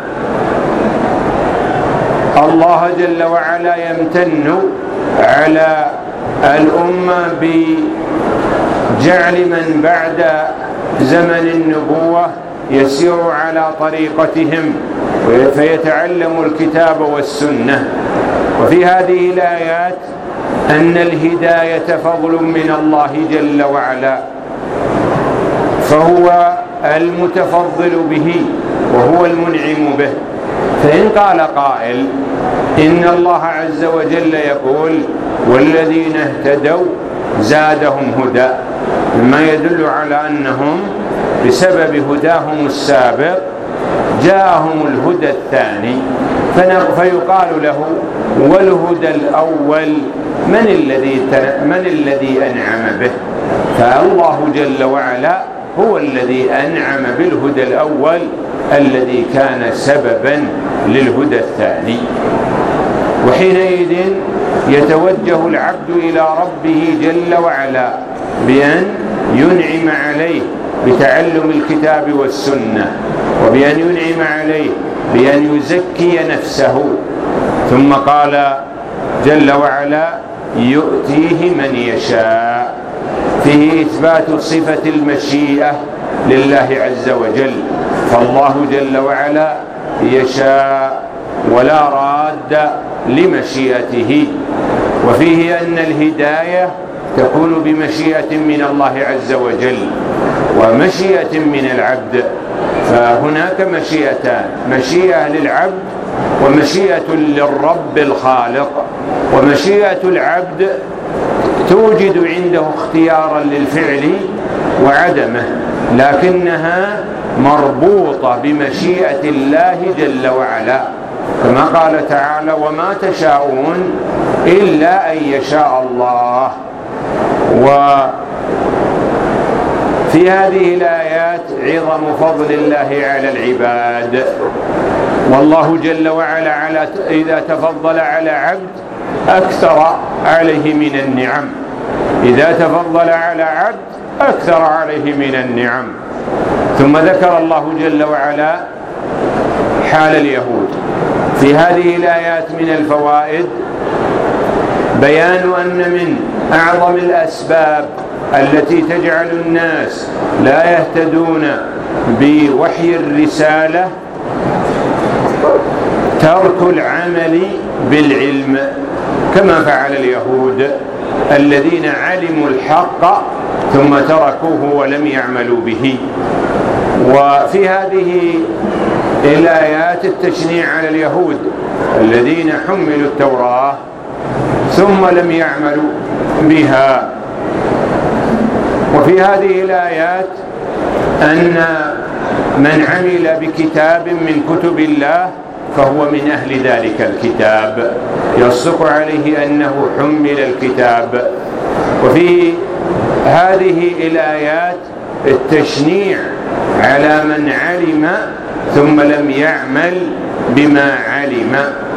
الله جل وعلا يمتن على الأمة بجعل من بعد زمن النبوة يسير على طريقتهم فيتعلم الكتاب والسنة. وفي هذه الآيات أن الهداية فضل من الله جل وعلا، فهو المتفضل به وهو المنعم به. فإن قال قائل إن الله عز وجل يقول: والذين اهتدوا زادهم هدى، مما يدل على أنهم بسبب هداهم السابق جاءهم الهدى الثاني، فيقال له: والهدى الأول من الذي أنعم به؟ فالله جل وعلا هو الذي أنعم بالهدى الأول الذي كان سببا للهدى الثاني. وحينئذ يتوجه العبد إلى ربه جل وعلا بأن ينعم عليه بتعلم الكتاب والسنة، وبأن ينعم عليه بأن يزكي نفسه. ثم قال جل وعلا: يؤتيه من يشاء، فيه إثبات صفة المشيئة لله عز وجل، فالله جل وعلا يشاء ولا راد لمشيئته. وفيه أن الهداية تكون بمشيئة من الله عز وجل ومشيئة من العبد، فهناك مشيئتان: مشيئة للعبد ومشيئة للرب الخالق. ومشيئة العبد توجد عنده اختيارا للفعل وعدمه، لكنها مربوطة بمشيئة الله جل وعلا، كما قال تعالى: وما تشاءون إلا أن يشاء الله. وفي هذه الآيات عظم فضل الله على العباد، والله جل وعلا إذا تفضل على عبد أكثر عليه من النعم، إذا تفضل على عبد أكثر عليه من النعم. ثم ذكر الله جل وعلا حال اليهود. في هذه الآيات من الفوائد بيان أن من أعظم الأسباب التي تجعل الناس لا يهتدون بوحي الرسالة ترك العمل بالعلم، كما فعل اليهود الذين علموا الحق ثم تركوه ولم يعملوا به. وفي هذه الآيات التشنيع على اليهود الذين حملوا التوراة ثم لم يعملوا بها. وفي هذه الآيات أن من عمل بكتاب من كتب الله فهو من أهل ذلك الكتاب، يصدق عليه أنه حمل الكتاب. وفي هذه الآيات التشنيع على من علم ثم لم يعمل بما علم.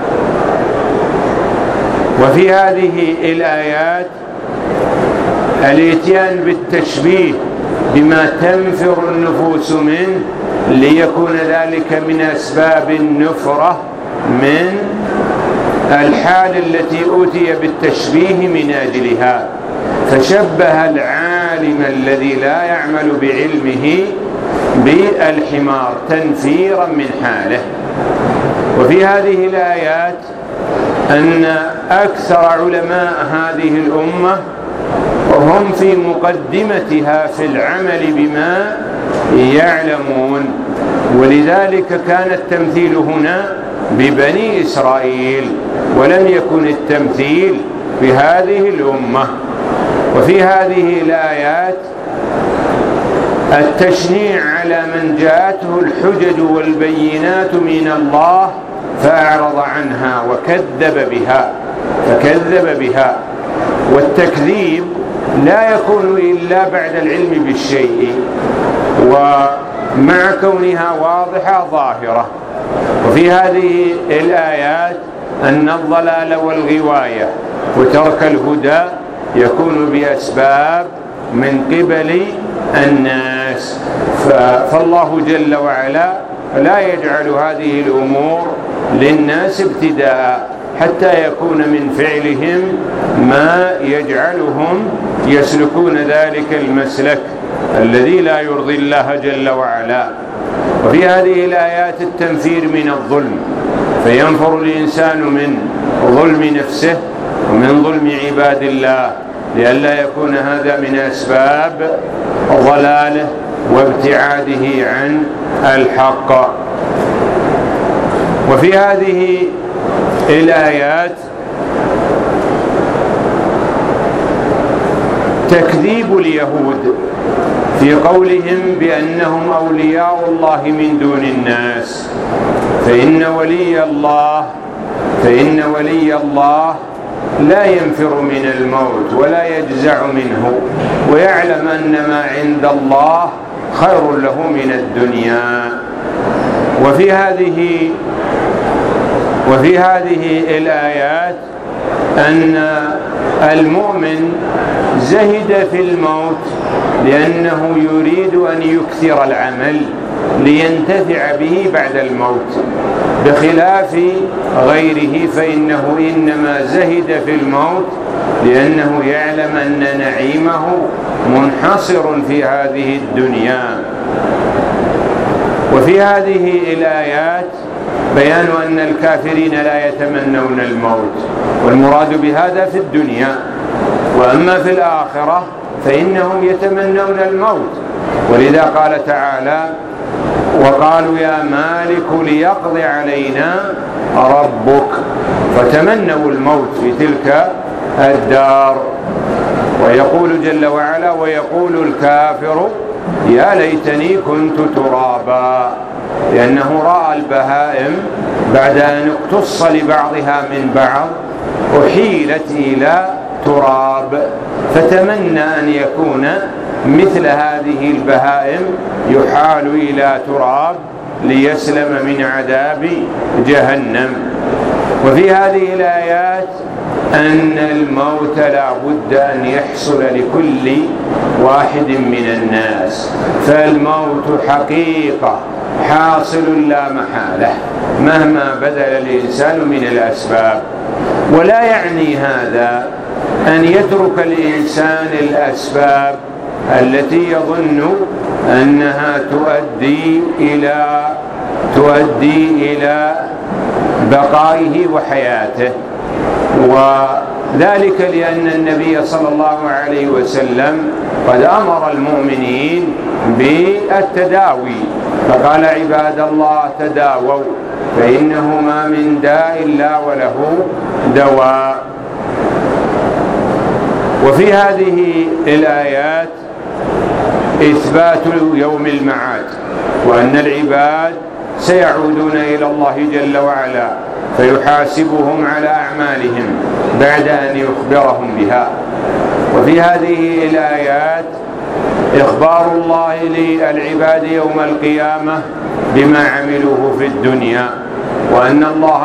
وفي هذه الآيات الاتيان بالتشبيه بما تنفر النفوس منه ليكون ذلك من أسباب النفرة من الحال التي أوتي بالتشبيه من أجلها، فشبه العالم الذي لا يعمل بعلمه بالحمار تنفيرا من حاله. وفي هذه الآيات أن أكثر علماء هذه الأمة وهم في مقدمتها في العمل بما يعلمون، ولذلك كان التمثيل هنا ببني إسرائيل ولم يكن التمثيل بهذه الأمة. وفي هذه الآيات التشنيع على من جاءته الحجج والبينات من الله فأعرض عنها فكذب بها. والتكذيب لا يكون إلا بعد العلم بالشيء ومع كونها واضحة ظاهرة. وفي هذه الآيات أن الضلال والغواية وترك الهدى يكون بأسباب من قبل الناس، فالله جل وعلا لا يجعل هذه الأمور للناس ابتداء حتى يكون من فعلهم ما يجعلهم يسلكون ذلك المسلك الذي لا يرضي الله جل وعلا. وفي هذه الآيات التنفير من الظلم، فينفر الإنسان من ظلم نفسه ومن ظلم عباد الله لئلا يكون هذا من أسباب ضلاله وابتعاده عن الحق. وفي هذه الآيات تكذيب اليهود في قولهم بأنهم أولياء الله من دون الناس، فإن ولي الله لا ينفر من الموت ولا يجزع منه، ويعلم أن ما عند الله خير له من الدنيا. وفي هذه الآيات أن المؤمن زهد في الموت لأنه يريد أن يكثر العمل لينتفع به بعد الموت، بخلاف غيره فإنه إنما زهد في الموت لأنه يعلم أن نعيمه منحصر في هذه الدنيا. وفي هذه الآيات بيان أن الكافرين لا يتمنون الموت، والمراد بهذا في الدنيا، وأما في الآخرة فإنهم يتمنون الموت، ولذا قال تعالى: وقالوا يا مالك ليقضي علينا ربك، فتمنوا الموت في تلك الدار. ويقول جل وعلا: ويقول الكافر يا ليتني كنت ترابا، لأنه رأى البهائم بعد أن اقتص لبعضها من بعض أحيلت إلى تراب، فتمنى أن يكون مثل هذه البهائم يحال إلى تراب ليسلم من عذاب جهنم. وفي هذه الآيات أن الموت لا بد أن يحصل لكل واحد من الناس، فالموت حقيقة حاصل لا محالة مهما بذل الإنسان من الأسباب. ولا يعني هذا أن يترك الإنسان الأسباب التي يظن أنها تؤدي إلى بقائه وحياته، وذلك لأن النبي صلى الله عليه وسلم قد أمر المؤمنين بالتداوي، فقال: عباد الله تداووا فإنه ما من داء إلا وله دواء. وفي هذه الآيات إثبات يوم المعاد، وأن العباد سيعودون إلى الله جل وعلا فيحاسبهم على أعمالهم بعد أن يخبرهم بها. وفي هذه الآيات إخبار الله للعباد يوم القيامة بما عملوه في الدنيا، وأن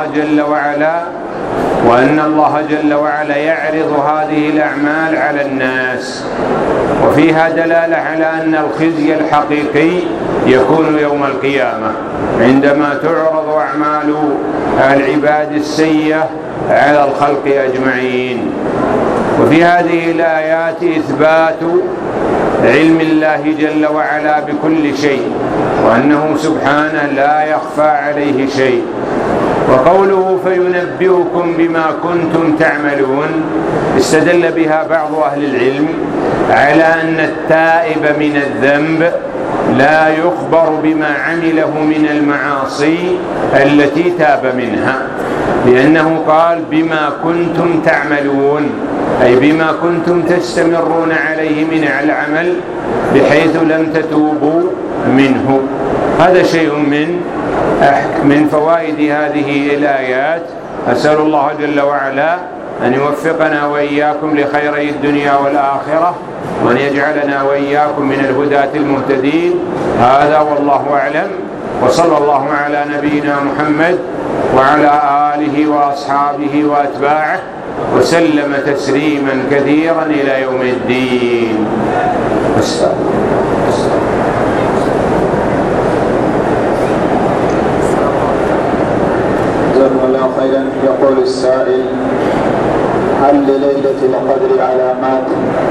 الله جل وعلا يعرض هذه الأعمال على الناس. وفيها دلالة على أن الخزي الحقيقي يكون يوم القيامة عندما تعرض أعمال العباد السيئة على الخلق أجمعين. وفي هذه الآيات إثبات علم الله جل وعلا بكل شيء، وأنه سبحانه لا يخفى عليه شيء. وقوله فينبئكم بما كنتم تعملون استدل بها بعض أهل العلم على أن التائب من الذنب لا يخبر بما عمله من المعاصي التي تاب منها، لأنه قال بما كنتم تعملون، أي بما كنتم تستمرون عليه من العمل بحيث لم تتوبوا منه. هذا شيء من فوائد هذه الآيات. أسأل الله جل وعلا أن يوفقنا وإياكم لخيري الدنيا والآخرة، وأن يجعلنا وإياكم من الهداة المهتدين. هذا والله أعلم، وصلى الله على نبينا محمد وعلى آله وأصحابه وأتباعه وسلم تسليما كثيرا إلى يوم الدين. جزاكم الله خيرا. يقول السائل: هل لليلة القدر علامات؟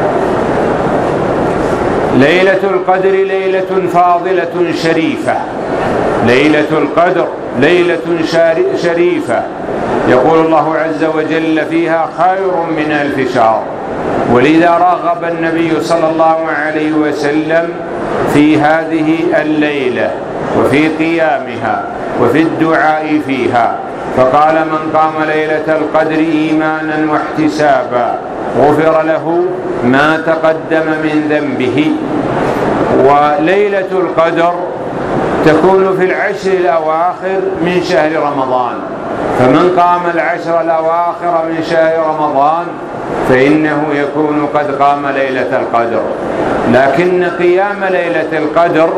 ليلة القدر ليلة فاضلة شريفة، ليلة القدر ليلة شريفة يقول الله عز وجل فيها خير من 1000 شهر. ولذا رغب النبي صلى الله عليه وسلم في هذه الليلة وفي قيامها وفي الدعاء فيها، فقال: من قام ليلة القدر إيمانا واحتسابا غفر له ما تقدم من ذنبه. وليلة القدر تكون في العشر الأواخر من شهر رمضان، فمن قام العشر الأواخر من شهر رمضان فإنه يكون قد قام ليلة القدر. لكن قيام ليلة القدر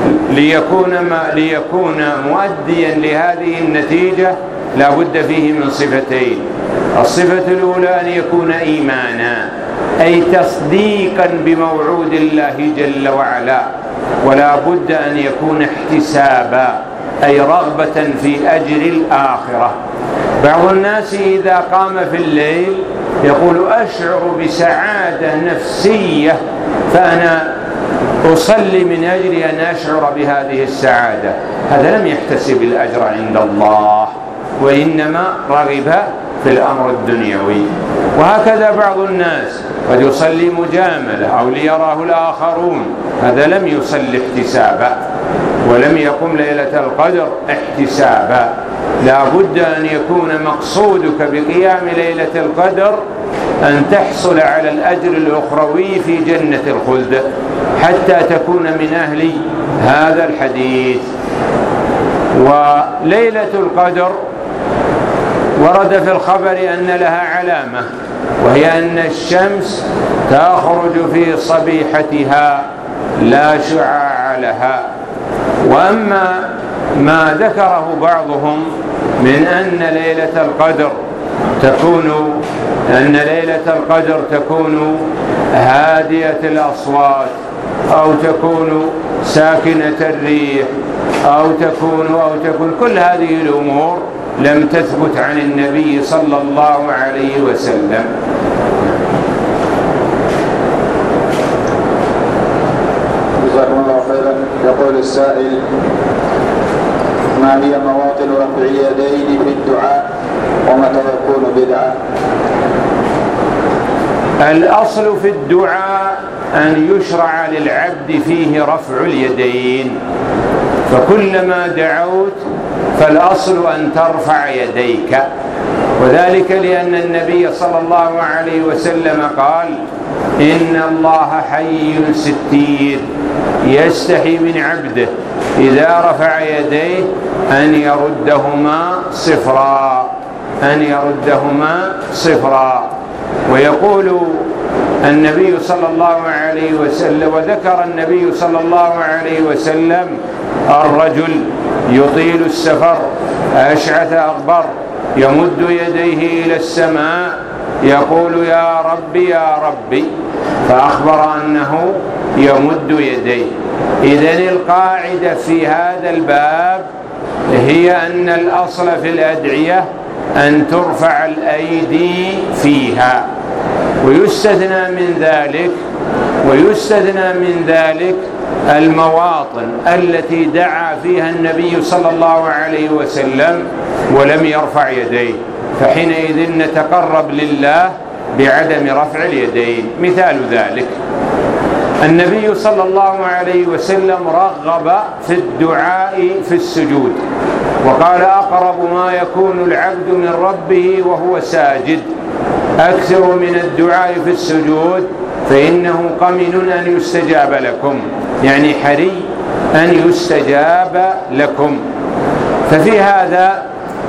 ليكون مؤديا لهذه النتيجة لا بد فيه من صفتين. الصفة الأولى أن يكون إيمانا، أي تصديقا بموعود الله جل وعلا، ولا بد أن يكون احتسابا، أي رغبة في أجر الآخرة. بعض الناس إذا قام في الليل يقول أشعر بسعادة نفسية فأنا أصلي من أجل أن أشعر بهذه السعادة، هذا لم يحتسب الأجر عند الله، وإنما رغب في الأمر الدنيوي. وهكذا بعض الناس قد يصلي مجاملة أو ليراه الآخرون، هذا لم يصلي احتسابا ولم يقم ليلة القدر احتسابا. لا بد أن يكون مقصودك بقيام ليلة القدر أن تحصل على الأجر الأخروي في جنة الخلد حتى تكون من أهل هذا الحديث. وليلة القدر ورد في الخبر أن لها علامة، وهي أن الشمس تخرج في صبيحتها لا شعاع لها. وأما ما ذكره بعضهم من أن ليلة القدر تكون هادية الأصوات، أو تكون ساكنة الريح، أو تكون كل هذه الأمور لم تثبت عن النبي صلى الله عليه وسلم. جزاكم الله خيرا. يقول السائل: ما هي مواطن رفع اليدين في الدعاء ومتى يكون بدعة؟ الأصل في الدعاء أن يشرع للعبد فيه رفع اليدين، فكلما دعوت فالأصل أن ترفع يديك، وذلك لأن النبي صلى الله عليه وسلم قال: إن الله حي ستير يستحي من عبده إذا رفع يديه أن يردهما صفرا. ويقول النبي صلى الله عليه وسلم، وذكر النبي صلى الله عليه وسلم الرجل يطيل السفر أشعث أغبر يمد يديه إلى السماء يقول: يا ربي يا ربي، فأخبر أنه يمد يديه. إذن القاعدة في هذا الباب هي أن الأصل في الأدعية أن ترفع الأيدي فيها، ويستثنى من ذلك المواطن التي دعا فيها النبي صلى الله عليه وسلم ولم يرفع يديه، فحينئذ نتقرب لله بعدم رفع اليدين. مثال ذلك النبي صلى الله عليه وسلم رغب في الدعاء في السجود، وقال: أقرب ما يكون العبد من ربه وهو ساجد أكثر من الدعاء في السجود فإنه قمن أن يستجاب لكم، يعني حري أن يستجاب لكم. ففي هذا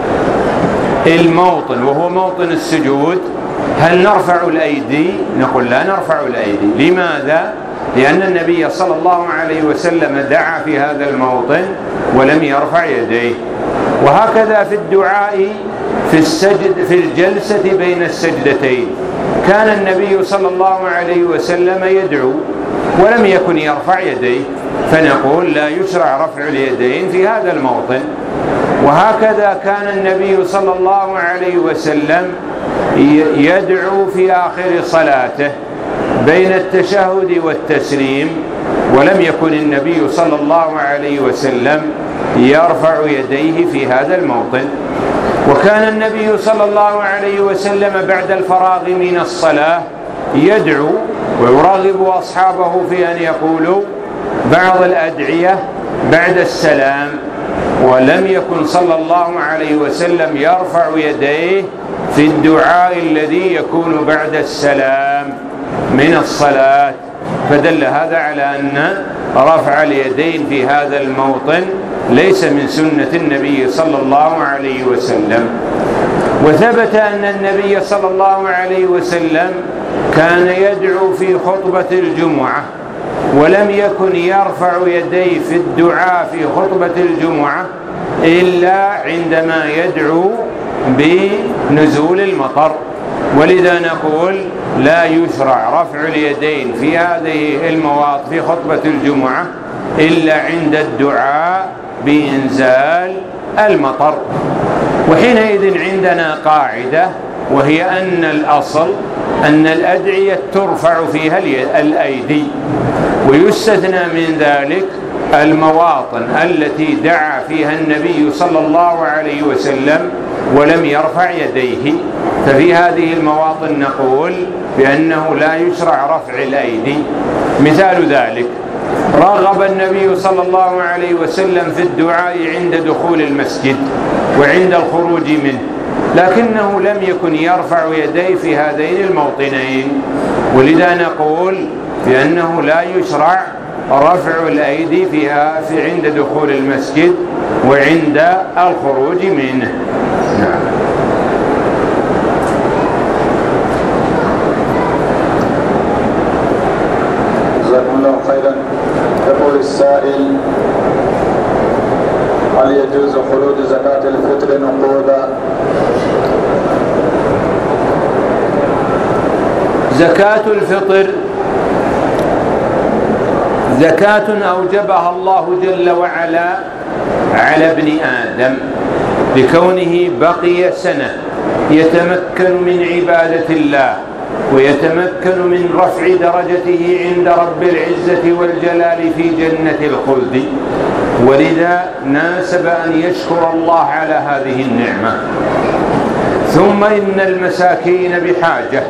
الموطن وهو موطن السجود هل نرفع الأيدي؟ نقول لا نرفع الأيدي. لماذا؟ لأن النبي صلى الله عليه وسلم دعا في هذا الموطن ولم يرفع يديه. وهكذا في الدعاء في الجلسة بين السجدتين كان النبي صلى الله عليه وسلم يدعو ولم يكن يرفع يديه، فنقول لا يشرع رفع اليدين في هذا الموطن. وهكذا كان النبي صلى الله عليه وسلم يدعو في آخر صلاته بين التشهد والتسليم، ولم يكن النبي صلى الله عليه وسلم يرفع يديه في هذا الموطن. وكان النبي صلى الله عليه وسلم بعد الفراغ من الصلاة يدعو ويرغب أصحابه في أن يقولوا بعض الأدعية بعد السلام، ولم يكن صلى الله عليه وسلم يرفع يديه في الدعاء الذي يكون بعد السلام من الصلاة. فدل هذا على أن رفع اليدين في هذا الموطن ليس من سنة النبي صلى الله عليه وسلم. وثبت أن النبي صلى الله عليه وسلم كان يدعو في خطبة الجمعة، ولم يكن يرفع يديه في الدعاء في خطبة الجمعة إلا عندما يدعو بنزول المطر. ولذا نقول لا يشرع رفع اليدين في هذه المواطن في خطبة الجمعة إلا عند الدعاء بإنزال المطر. وحينئذ عندنا قاعدة، وهي أن الأصل أن الأدعية ترفع فيها الأيدي، ويستثنى من ذلك المواطن التي دعا فيها النبي صلى الله عليه وسلم ولم يرفع يديه، ففي هذه المواطن نقول بأنه لا يشرع رفع الأيدي. مثال ذلك: رغب النبي صلى الله عليه وسلم في الدعاء عند دخول المسجد وعند الخروج منه، لكنه لم يكن يرفع يديه في هذين الموطنين، ولذا نقول بأنه لا يشرع رفع الأيدي فيها في عند دخول المسجد وعند الخروج منه. نعم. جزاكم الله خيرا. يقول السائل: هل يجوز خروج زكاة الفطر نقودا؟ زكاة الفطر زكاة أوجبها الله جل وعلا على ابن آدم لكونه بقي سنة يتمكن من عبادة الله ويتمكن من رفع درجته عند رب العزة والجلال في جنة الخلد، ولذا ناسب أن يشكر الله على هذه النعمة. ثم إن المساكين بحاجة،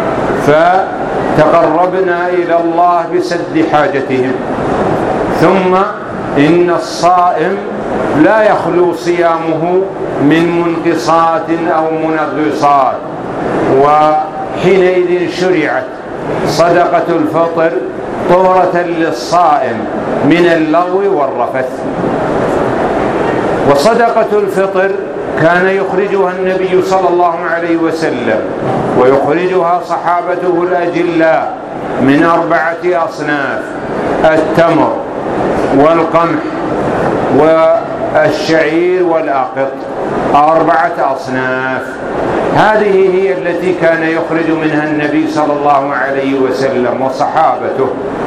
فتقربنا إلى الله بسد حاجتهم. ثم إن الصائم لا يخلو صيامه من منقصات أو منغصات، وحينئذ شرعت صدقة الفطر طهرة للصائم من اللغو والرفث. وصدقة الفطر كان يخرجها النبي صلى الله عليه وسلم ويخرجها صحابته الأجلاء من 4 أصناف: التمر والقمح والشعير والأقط، 4 أصناف. هذه هي التي كان يخرج منها النبي صلى الله عليه وسلم وصحابته.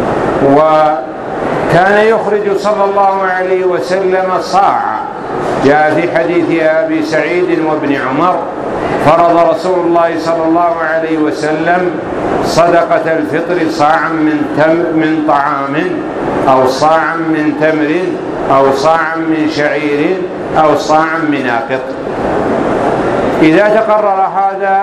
وكان يخرج صلى الله عليه وسلم صاعا، جاء في حديث أبي سعيد وابن عمر: فرض رسول الله صلى الله عليه وسلم صدقة الفطر صاعا من طعام، أو صاعا من تمر، أو صاعا من شعير، أو صاعا من أقط. إذا تقرر هذا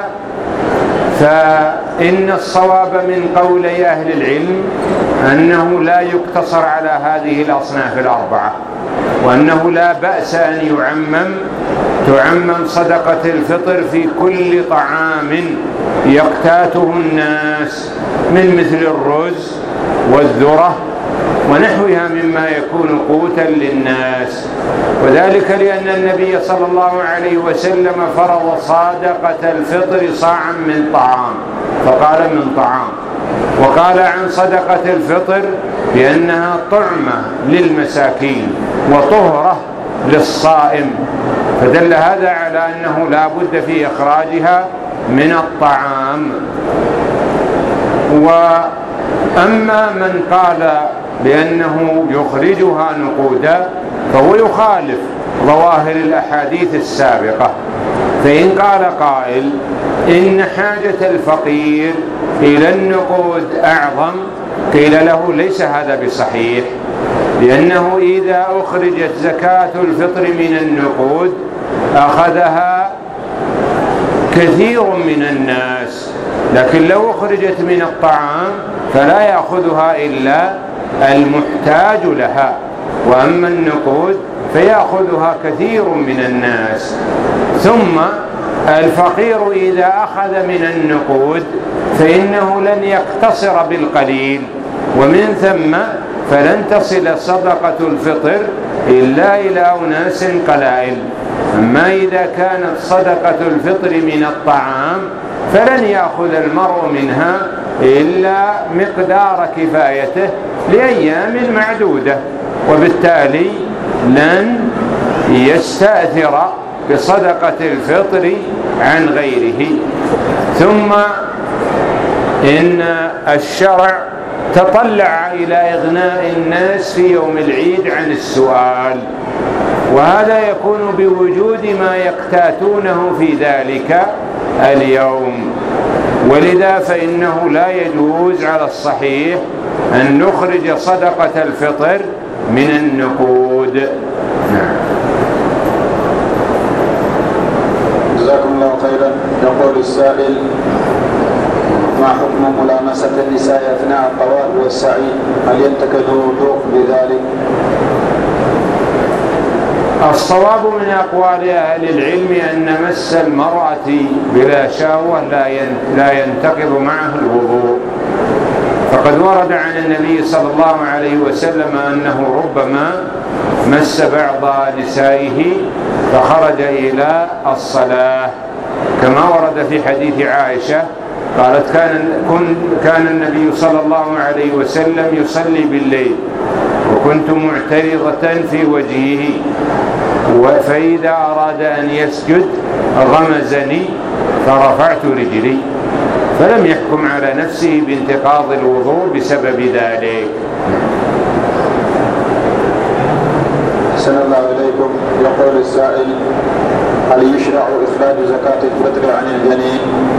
فإن الصواب من قولي أهل العلم أنه لا يقتصر على هذه الأصناف 4، وأنه لا بأس أن تعمم صدقة الفطر في كل طعام يقتاته الناس من مثل الرز والذرة ونحوها مما يكون قوتا للناس. وذلك لأن النبي صلى الله عليه وسلم فرض صدقة الفطر صاعا من طعام، فقال من طعام. وقال عن صدقة الفطر بأنها طعمة للمساكين وطهرة للصائم، فدل هذا على أنه لا بد في إخراجها من الطعام. وأما من قال بأنه يخرجها نقودا فهو يخالف ظواهر الأحاديث السابقة. فإن قال قائل إن حاجة الفقير إلى النقود أعظم، قيل له ليس هذا بصحيح، لأنه إذا أخرجت زكاة الفطر من النقود أخذها كثير من الناس، لكن لو أخرجت من الطعام فلا يأخذها إلا المحتاج لها، وأما النقود فيأخذها كثير من الناس. ثم الفقير إذا أخذ من النقود فإنه لن يقتصر بالقليل، ومن ثم فلن تصل صدقة الفطر إلا إلى أناس قلائل. أما إذا كانت صدقة الفطر من الطعام فلن يأخذ المرء منها إلا مقدار كفايته لأيام معدودة، وبالتالي لن يستأثر بصدقة الفطر عن غيره. ثم إن الشرع تطلع إلى إغناء الناس في يوم العيد عن السؤال، وهذا يكون بوجود ما يقتاتونه في ذلك اليوم، ولذا فإنه لا يجوز على الصحيح أن نخرج صدقة الفطر من النقود. نعم. جزاكم الله خيرا. يقول السائل: ما حكم ملامسة النساء أثناء الطواف والسعي؟ هل ينتقد الوضوء بذلك؟ الصواب من أقوال أهل العلم أن مس المرأة بلا شهوة لا ينتقض معه الوضوء، فقد ورد عن النبي صلى الله عليه وسلم أنه ربما مس بعض نسائه فخرج إلى الصلاة، كما ورد في حديث عائشة قالت: كان النبي صلى الله عليه وسلم يصلي بالليل وكنت معترضة في وجهه، فإذا أراد أن يسجد غمزني فرفعت رجلي، فلم يحكم على نفسه بانتقاض الوضوء بسبب ذلك. أحسن الله إليكم. يقول السائل: هل يشرع إخراج زكاة الفطر عن الجنين؟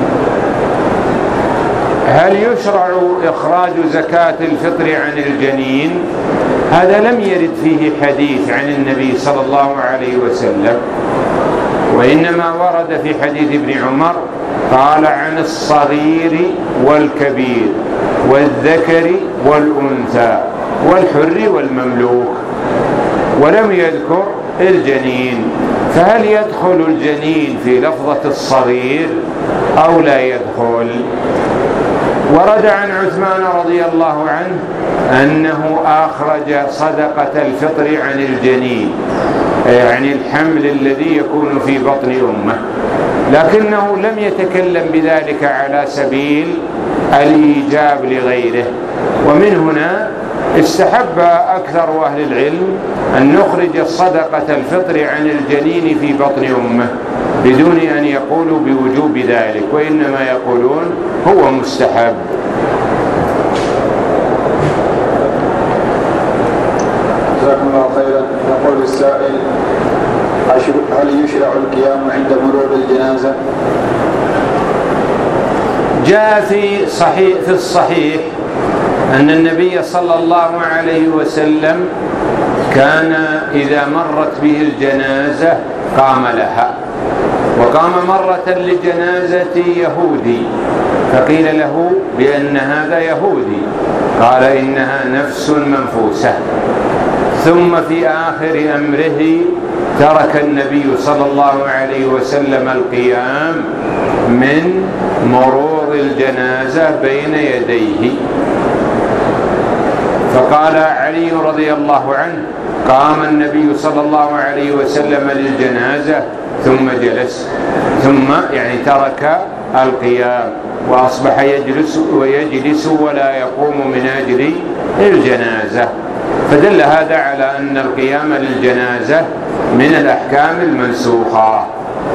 هل يشرع إخراج زكاة الفطر عن الجنين؟ هذا لم يرد فيه حديث عن النبي صلى الله عليه وسلم، وإنما ورد في حديث ابن عمر قال: عن الصغير والكبير والذكر والأنثى والحر والمملوك، ولم يذكر الجنين. فهل يدخل الجنين في لفظة الصغير أو لا يدخل؟ ورد عن عثمان رضي الله عنه أنه أخرج صدقة الفطر عن الجنين، يعني الحمل الذي يكون في بطن أمه، لكنه لم يتكلم بذلك على سبيل الإيجاب لغيره. ومن هنا استحب أكثر أهل العلم أن نخرج صدقة الفطر عن الجنين في بطن أمه بدون أن يقولوا بوجوب ذلك، وإنما يقولون هو مستحب. جزاكم الله خيرا. يقول السائل: هل يشرع القيام عند مرور الجنازة؟ جاء في الصحيح أن النبي صلى الله عليه وسلم كان إذا مرت به الجنازة قام لها، وقام مرة لجنازة يهودي فقيل له بأن هذا يهودي، قال: إنها نفس منفوسة. ثم في آخر أمره ترك النبي صلى الله عليه وسلم القيام من مرور الجنازة بين يديه، فقال علي رضي الله عنه: قام النبي صلى الله عليه وسلم للجنازة ثم جلس، ثم يعني ترك القيام وأصبح يجلس ولا يقوم من أجل الجنازة، فدل هذا على أن القيام للجنازة من الأحكام المنسوخة.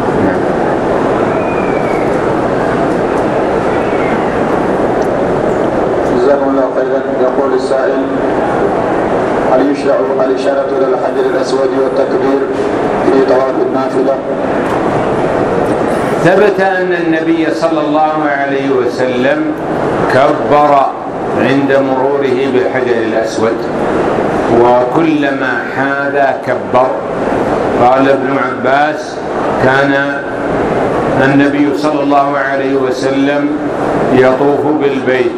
جزاكم الله خيرا. يقول السائل: هل يشرع الإشارة إلى الحجر الأسود والتكبير في طواف النافلة؟ ثبت أن النبي صلى الله عليه وسلم كبر عند مروره بالحجر الأسود، وكلما حاذى كبر. قال ابن عباس: كان النبي صلى الله عليه وسلم يطوف بالبيت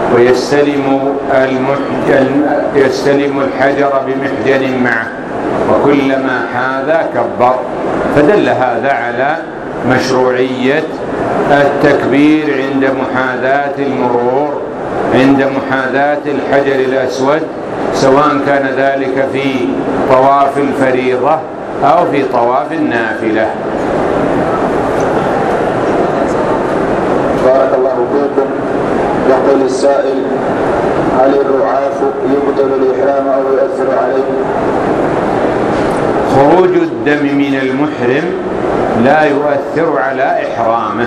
ويستلم الحجر بمحجن معه، وكلما حاذى كبر، فدل هذا على مشروعية التكبير عند محاذاة المرور عند محاذاة الحجر الأسود، سواء كان ذلك في طواف الفريضة أو في طواف النافلة. بارك الله فيكم. يقول السائل: هل الرعاف يبطل الإحرام أو يؤثر عليه؟ خروج الدم من المحرم لا يؤثر على إحرامه،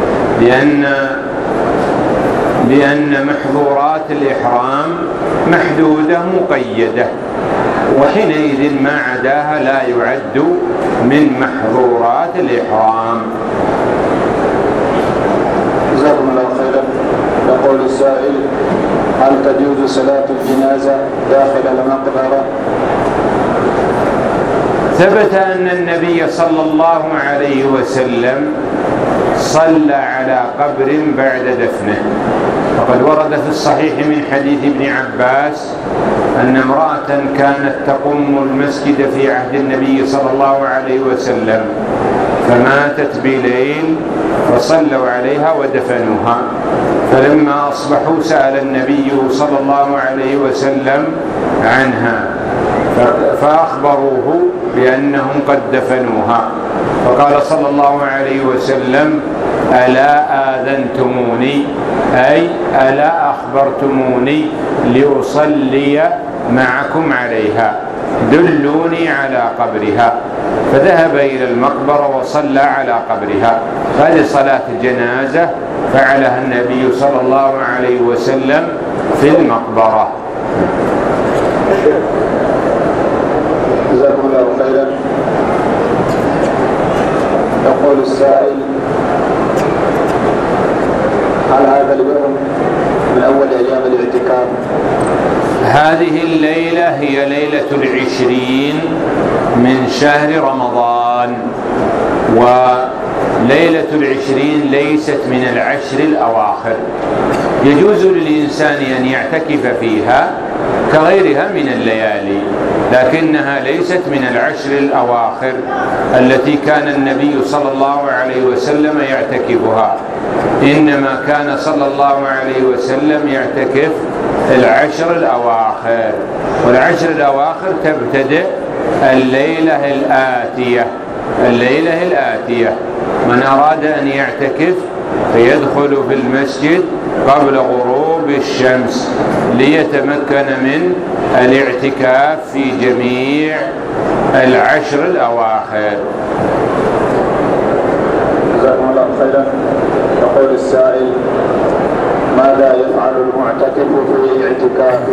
لأن محظورات الإحرام محدودة مقيدة، وحينئذ ما عداها لا يعد من محظورات الإحرام. جزاكم الله خيرا. يقول السائل: هل تجوز صلاة الجنازة داخل المقبرة؟ ثبت أن النبي صلى الله عليه وسلم صلى على قبر بعد دفنه، وقد ورد في الصحيح من حديث ابن عباس أن امرأة كانت تقم المسجد في عهد النبي صلى الله عليه وسلم فماتت بليل فصلوا عليها ودفنوها، فلما أصبحوا سأل النبي صلى الله عليه وسلم عنها فأخبروه بأنهم قد دفنوها، فقال صلى الله عليه وسلم: ألا آذنتموني، أي ألا أخبرتموني لأصلي معكم عليها، دلوني على قبرها. فذهب إلى المقبرة وصلى على قبرها. هذه صلاة الجنازة فعلها النبي صلى الله عليه وسلم في المقبرة. جزاكم الله خيرا. يقول السائل: هل هذا اليوم من أول أيام الاعتكاف؟ هذه الليلة هي ليلة 20 من شهر رمضان، وليلة 20 ليست من العشر الأواخر، يجوز للإنسان أن يعتكف فيها كغيرها من الليالي، لكنها ليست من العشر الأواخر التي كان النبي صلى الله عليه وسلم يعتكفها، إنما كان صلى الله عليه وسلم يعتكف العشر الأواخر، والعشر الأواخر تبتدئ الليلة الآتية. من أراد أن يعتكف فيدخل في المسجد قبل غروب الشمس ليتمكن من الاعتكاف في جميع العشر الأواخر. جزاكم الله خيرا. يقول السائل: ماذا يفعل المعتكف في اعتكافه؟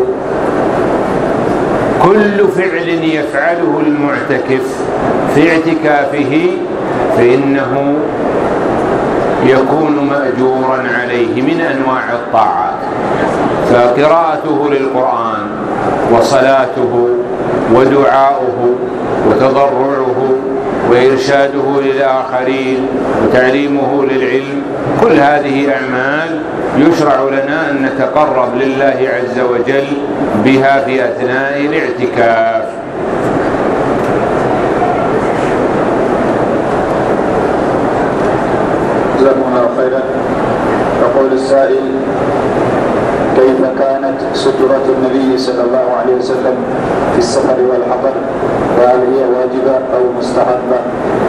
كل فعل يفعله المعتكف في اعتكافه فإنه يكون مأجورا عليه من أنواع الطاعات، فقراءته للقرآن وصلاته ودعاؤه وتضرعه وإرشاده للآخرين وتعليمه للعلم، كل هذه أعمال يشرع لنا أن نتقرب لله عز وجل بها في أثناء الاعتكاف. جزاكم الله خيرا. يقول السائل: كيف كانت سترة النبي صلى الله عليه وسلم في السفر والحضر، وهل هي واجبة أو مستحبة؟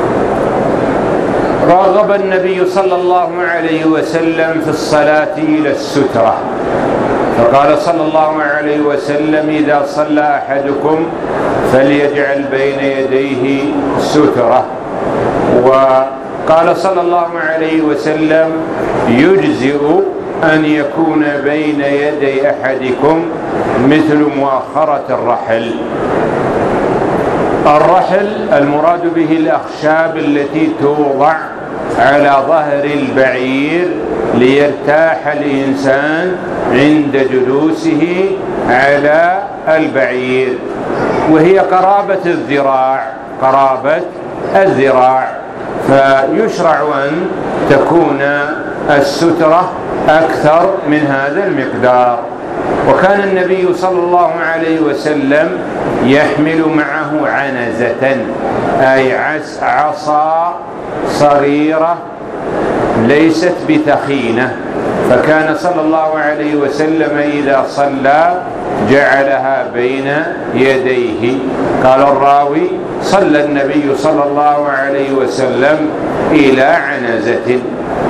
رغب النبي صلى الله عليه وسلم في الصلاة إلى السترة، فقال صلى الله عليه وسلم: إذا صلى أحدكم فليجعل بين يديه سترة. وقال صلى الله عليه وسلم: يجزئ أن يكون بين يدي أحدكم مثل مؤخرة الرحل. الرحل المراد به الأخشاب التي توضع على ظهر البعير ليرتاح الإنسان عند جلوسه على البعير، وهي قرابة الذراع، فيشرع أن تكون السترة أكثر من هذا المقدار. وكان النبي صلى الله عليه وسلم يحمل معه عنزة، أي عصا صغيرة ليست بثخينة، فكان صلى الله عليه وسلم إذا صلى جعلها بين يديه. قال الراوي: صلى النبي صلى الله عليه وسلم إلى عنزة.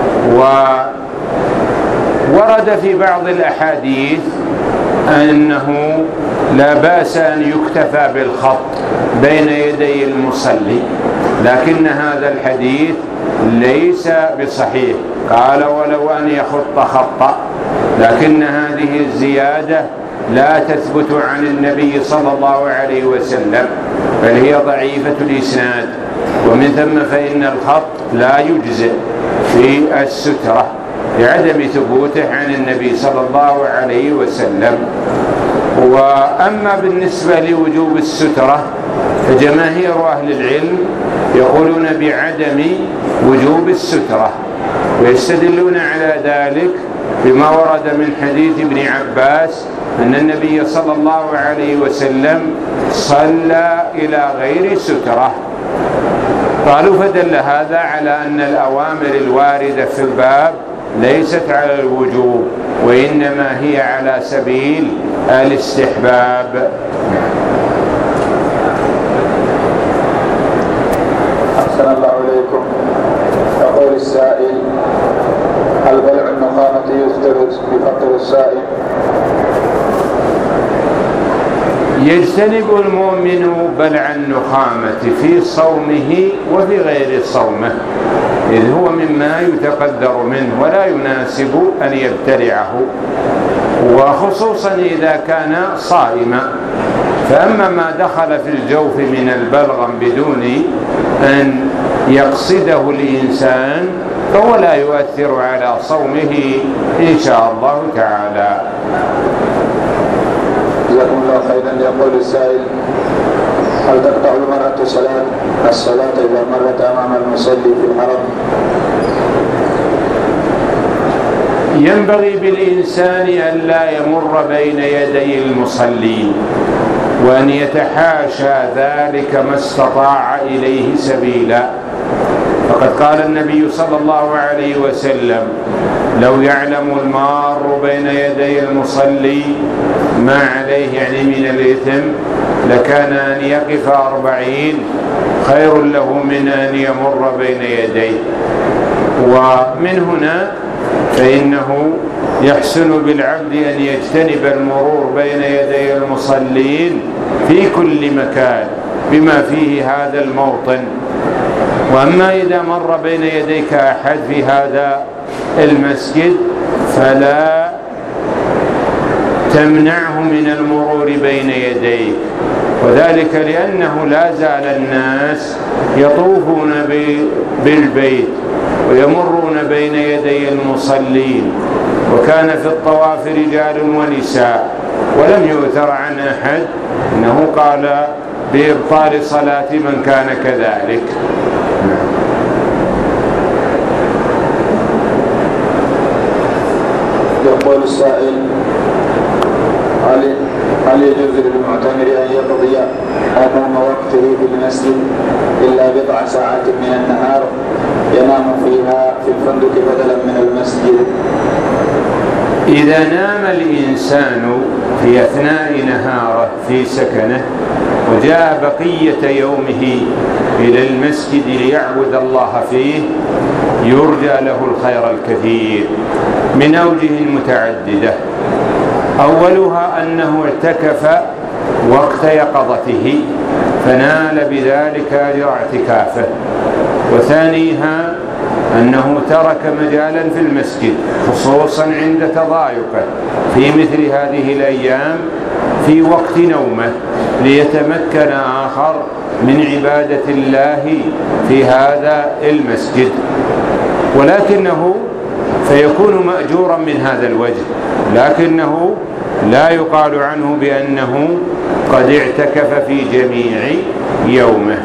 وورد في بعض الأحاديث أنه لا بأس أن يكتفى بالخط بين يدي المصلي، لكن هذا الحديث ليس بصحيح. قال: ولو أن يخط خطا، لكن هذه الزيادة لا تثبت عن النبي صلى الله عليه وسلم، بل هي ضعيفة الإسناد، ومن ثم فإن الخط لا يجزئ في السترة لعدم ثبوته عن النبي صلى الله عليه وسلم. وأما بالنسبة لوجوب السترة فجماهير أهل العلم يقولون بعدم وجوب السترة، ويستدلون على ذلك بما ورد من حديث ابن عباس أن النبي صلى الله عليه وسلم صلى إلى غير سترة. قالوا: فدل هذا على أن الأوامر الواردة في الباب ليست على الوجوب، وإنما هي على سبيل الاستحباب. أحسن الله إليكم. يقول السائل: هل بلع النخامة يفترض بفطر الصائم؟ يجتنب المؤمن بلع النخامة في صومه وفي غير صومه، إذ هو مما يتقدر منه ولا يناسب أن يبتلعه، وخصوصا إذا كان صائما. فأما ما دخل في الجوف من البلغم بدون أن يقصده الإنسان فهو لا يؤثر على صومه إن شاء الله تعالى. جزاكم الله خيرا. يقول السائل: هل تقطع المرأة الصلاة إذا مرت أمام المصلي في الحرم؟ ينبغي بالإنسان أن لا يمر بين يدي المصلين، وأن يتحاشى ذلك ما استطاع إليه سبيلا. فقد قال النبي صلى الله عليه وسلم: لو يعلم المار بين يدي المصلي ما عليه يعني من الإثم لكان أن يقف 40 خير له من أن يمر بين يديه. ومن هنا فإنه يحسن بالعبد أن يجتنب المرور بين يدي المصلين في كل مكان بما فيه هذا الموطن. وأما إذا مر بين يديك أحد في هذا المسجد فلا تمنعه من المرور بين يديك، وذلك لأنه لا زال الناس يطوفون بالبيت ويمرون بين يدي المصلين، وكان في الطواف رجال ونساء، ولم يؤثر عن أحد أنه قال بإبطال صلاة من كان كذلك. يقول السائل: هل يجوز للمعتمر أن يقضي عموم وقته في المسجد إلا بضع ساعات من النهار ينام فيها في الفندق بدلا من المسجد؟ إذا نام الإنسان في أثناء نهاره في سكنه وجاء بقية يومه إلى المسجد ليعبد الله فيه يرجى له الخير الكثير من أوجه متعددة. أولها أنه اعتكف وقت يقظته فنال بذلك أجر اعتكافه، وثانيها أنه ترك مجالا في المسجد خصوصا عند تضايقه في مثل هذه الأيام في وقت نومه ليتمكن آخر من عبادة الله في هذا المسجد، ولكنه فيكون مأجورا من هذا الوجه، لكنه لا يقال عنه بأنه قد اعتكف في جميع يومه.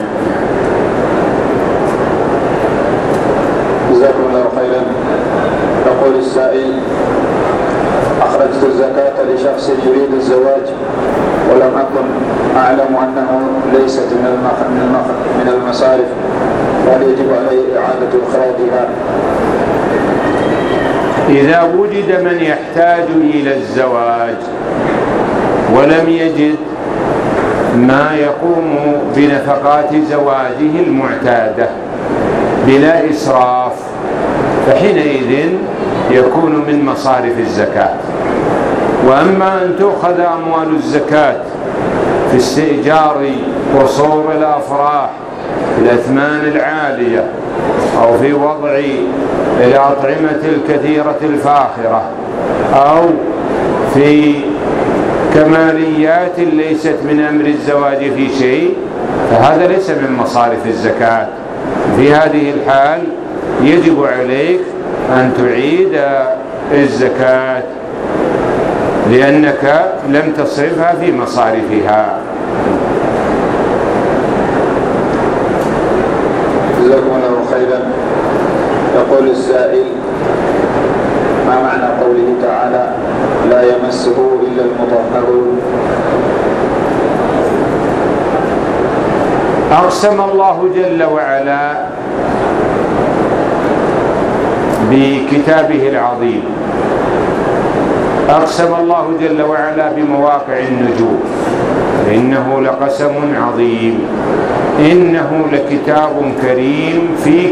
جزاكم الله خيرا. يقول السائل: أخرجت الزكاة لشخص يريد الزواج ولم أكن أعلم أنه ليست من المصارف، وهل يجب عليه إعادة إخراجها؟ إذا وجد من يحتاج إلى الزواج ولم يجد ما يقوم بنفقات زواجه المعتادة بلا إسراف، فحينئذ يكون من مصارف الزكاة. وأما أن تؤخذ أموال الزكاة في استئجار قصور الأفراح، في الأثمان العالية، أو في وضع الأطعمة الكثيرة الفاخرة، أو في كماليات ليست من أمر الزواج في شيء، فهذا ليس من مصارف الزكاة. في هذه الحال يجب عليك أن تعيد الزكاة لأنك لم تصرفها في مصارفها. جزاكم الله خيرا. يقول السائل: ما معنى قوله تعالى لا يمسه إلا المطهرون؟ أقسم الله جل وعلا بكتابه العظيم، أقسم الله جل وعلا بمواقع النجوم: إنه لقسم عظيم، إنه لكتاب كريم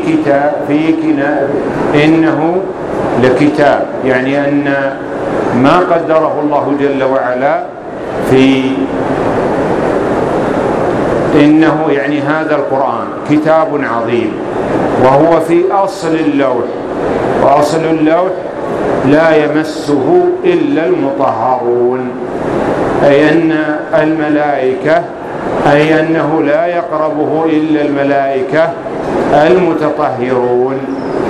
إنه لكتاب، يعني أن ما قدره الله جل وعلا في إنه، يعني هذا القرآن كتاب عظيم، وهو في أصل اللوح، وأصل اللوح لا يمسه إلا المطهرون، أي أن الملائكة، أي أنه لا يقربه إلا الملائكة المتطهرون.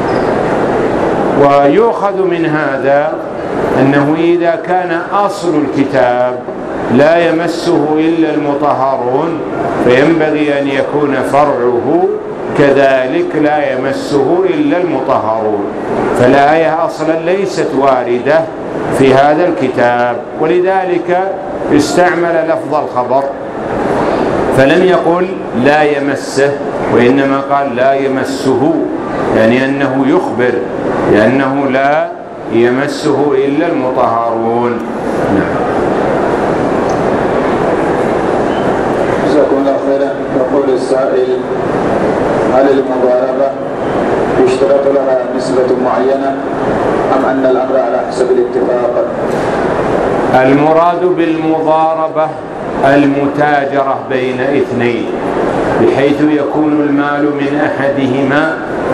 ويؤخذ من هذا أنه إذا كان أصل الكتاب لا يمسه إلا المطهرون، فينبغي أن يكون فرعه كذلك لا يمسه إلا المطهرون. فالآية أصلا ليست واردة في هذا الكتاب، ولذلك استعمل لفظ الخبر، فلم يقل لا يمسه، وإنما قال لا يمسه، يعني أنه يخبر لأنه لا يمسه إلا المطهرون. نعم. جزاكم الله خيرا. يقول السائل: هل المضاربة يشترط لها نسبة معينة أم أن الأمر على حسب الاتفاق؟ المراد بالمضاربة المتاجرة بين اثنين، بحيث يكون المال من أحدهما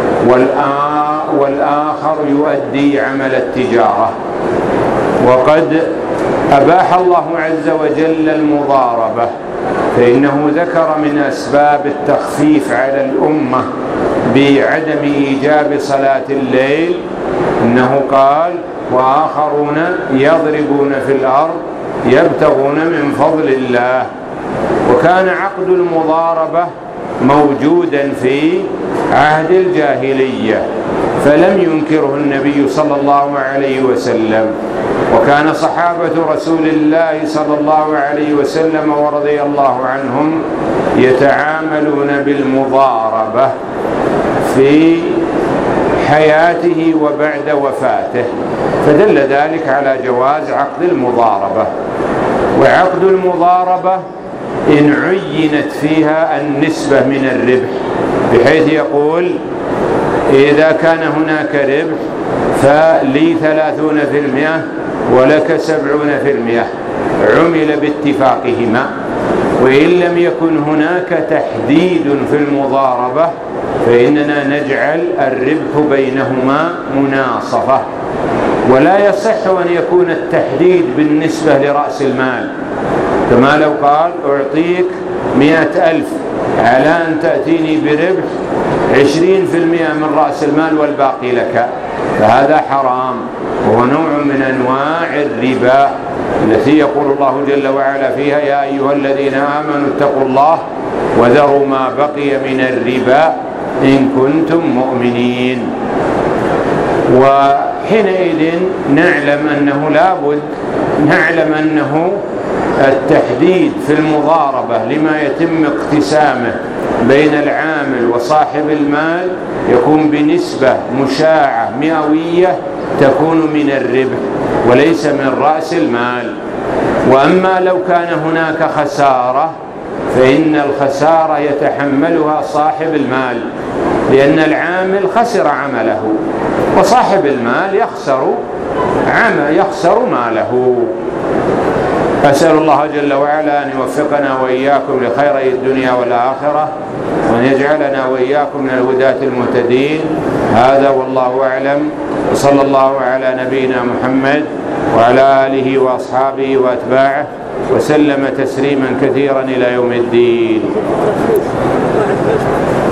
والآخر يؤدي عمل التجارة. وقد أباح الله عز وجل المضاربة، فإنه ذكر من أسباب التخفيف على الأمة بعدم إيجاب صلاة الليل إنه قال: وآخرون يضربون في الأرض يبتغون من فضل الله. وكان عقد المضاربة موجودا في عهد الجاهلية، فلم ينكره النبي صلى الله عليه وسلم، وكان صحابة رسول الله صلى الله عليه وسلم ورضي الله عنهم يتعاملون بالمضاربة في حياته وبعد وفاته، فدل ذلك على جواز عقد المضاربة. وعقد المضاربة إن عينت فيها النسبة من الربح، بحيث يقول: إذا كان هناك ربح فلي 30% ولك 70%، عمل باتفاقهما. وإن لم يكن هناك تحديد في المضاربة فإننا نجعل الربح بينهما مناصفة. ولا يصح أن يكون التحديد بالنسبة لرأس المال، كما لو قال: أعطيك 100,000 على أن تأتيني بربح 20% من رأس المال والباقي لك، فهذا حرام، وهو نوع من أنواع الربا التي يقول الله جل وعلا فيها: يا أيها الذين آمنوا اتقوا الله وذروا ما بقي من الربا إن كنتم مؤمنين. وحينئذ نعلم أنه التحديد في المضاربة لما يتم اقتسامه بين العامل وصاحب المال يكون بنسبة مشاعة مئوية تكون من الربح وليس من رأس المال. وأما لو كان هناك خسارة فإن الخسارة يتحملها صاحب المال، لأن العامل خسر عمله وصاحب المال يخسر ماله. أسأل الله جل وعلا أن يوفقنا وإياكم لخيري الدنيا والآخرة، وأن يجعلنا وإياكم من الهداة المهتدين. هذا والله أعلم، وصلى الله على نبينا محمد وعلى آله وأصحابه وأتباعه وسلم تسليما كثيرا إلى يوم الدين.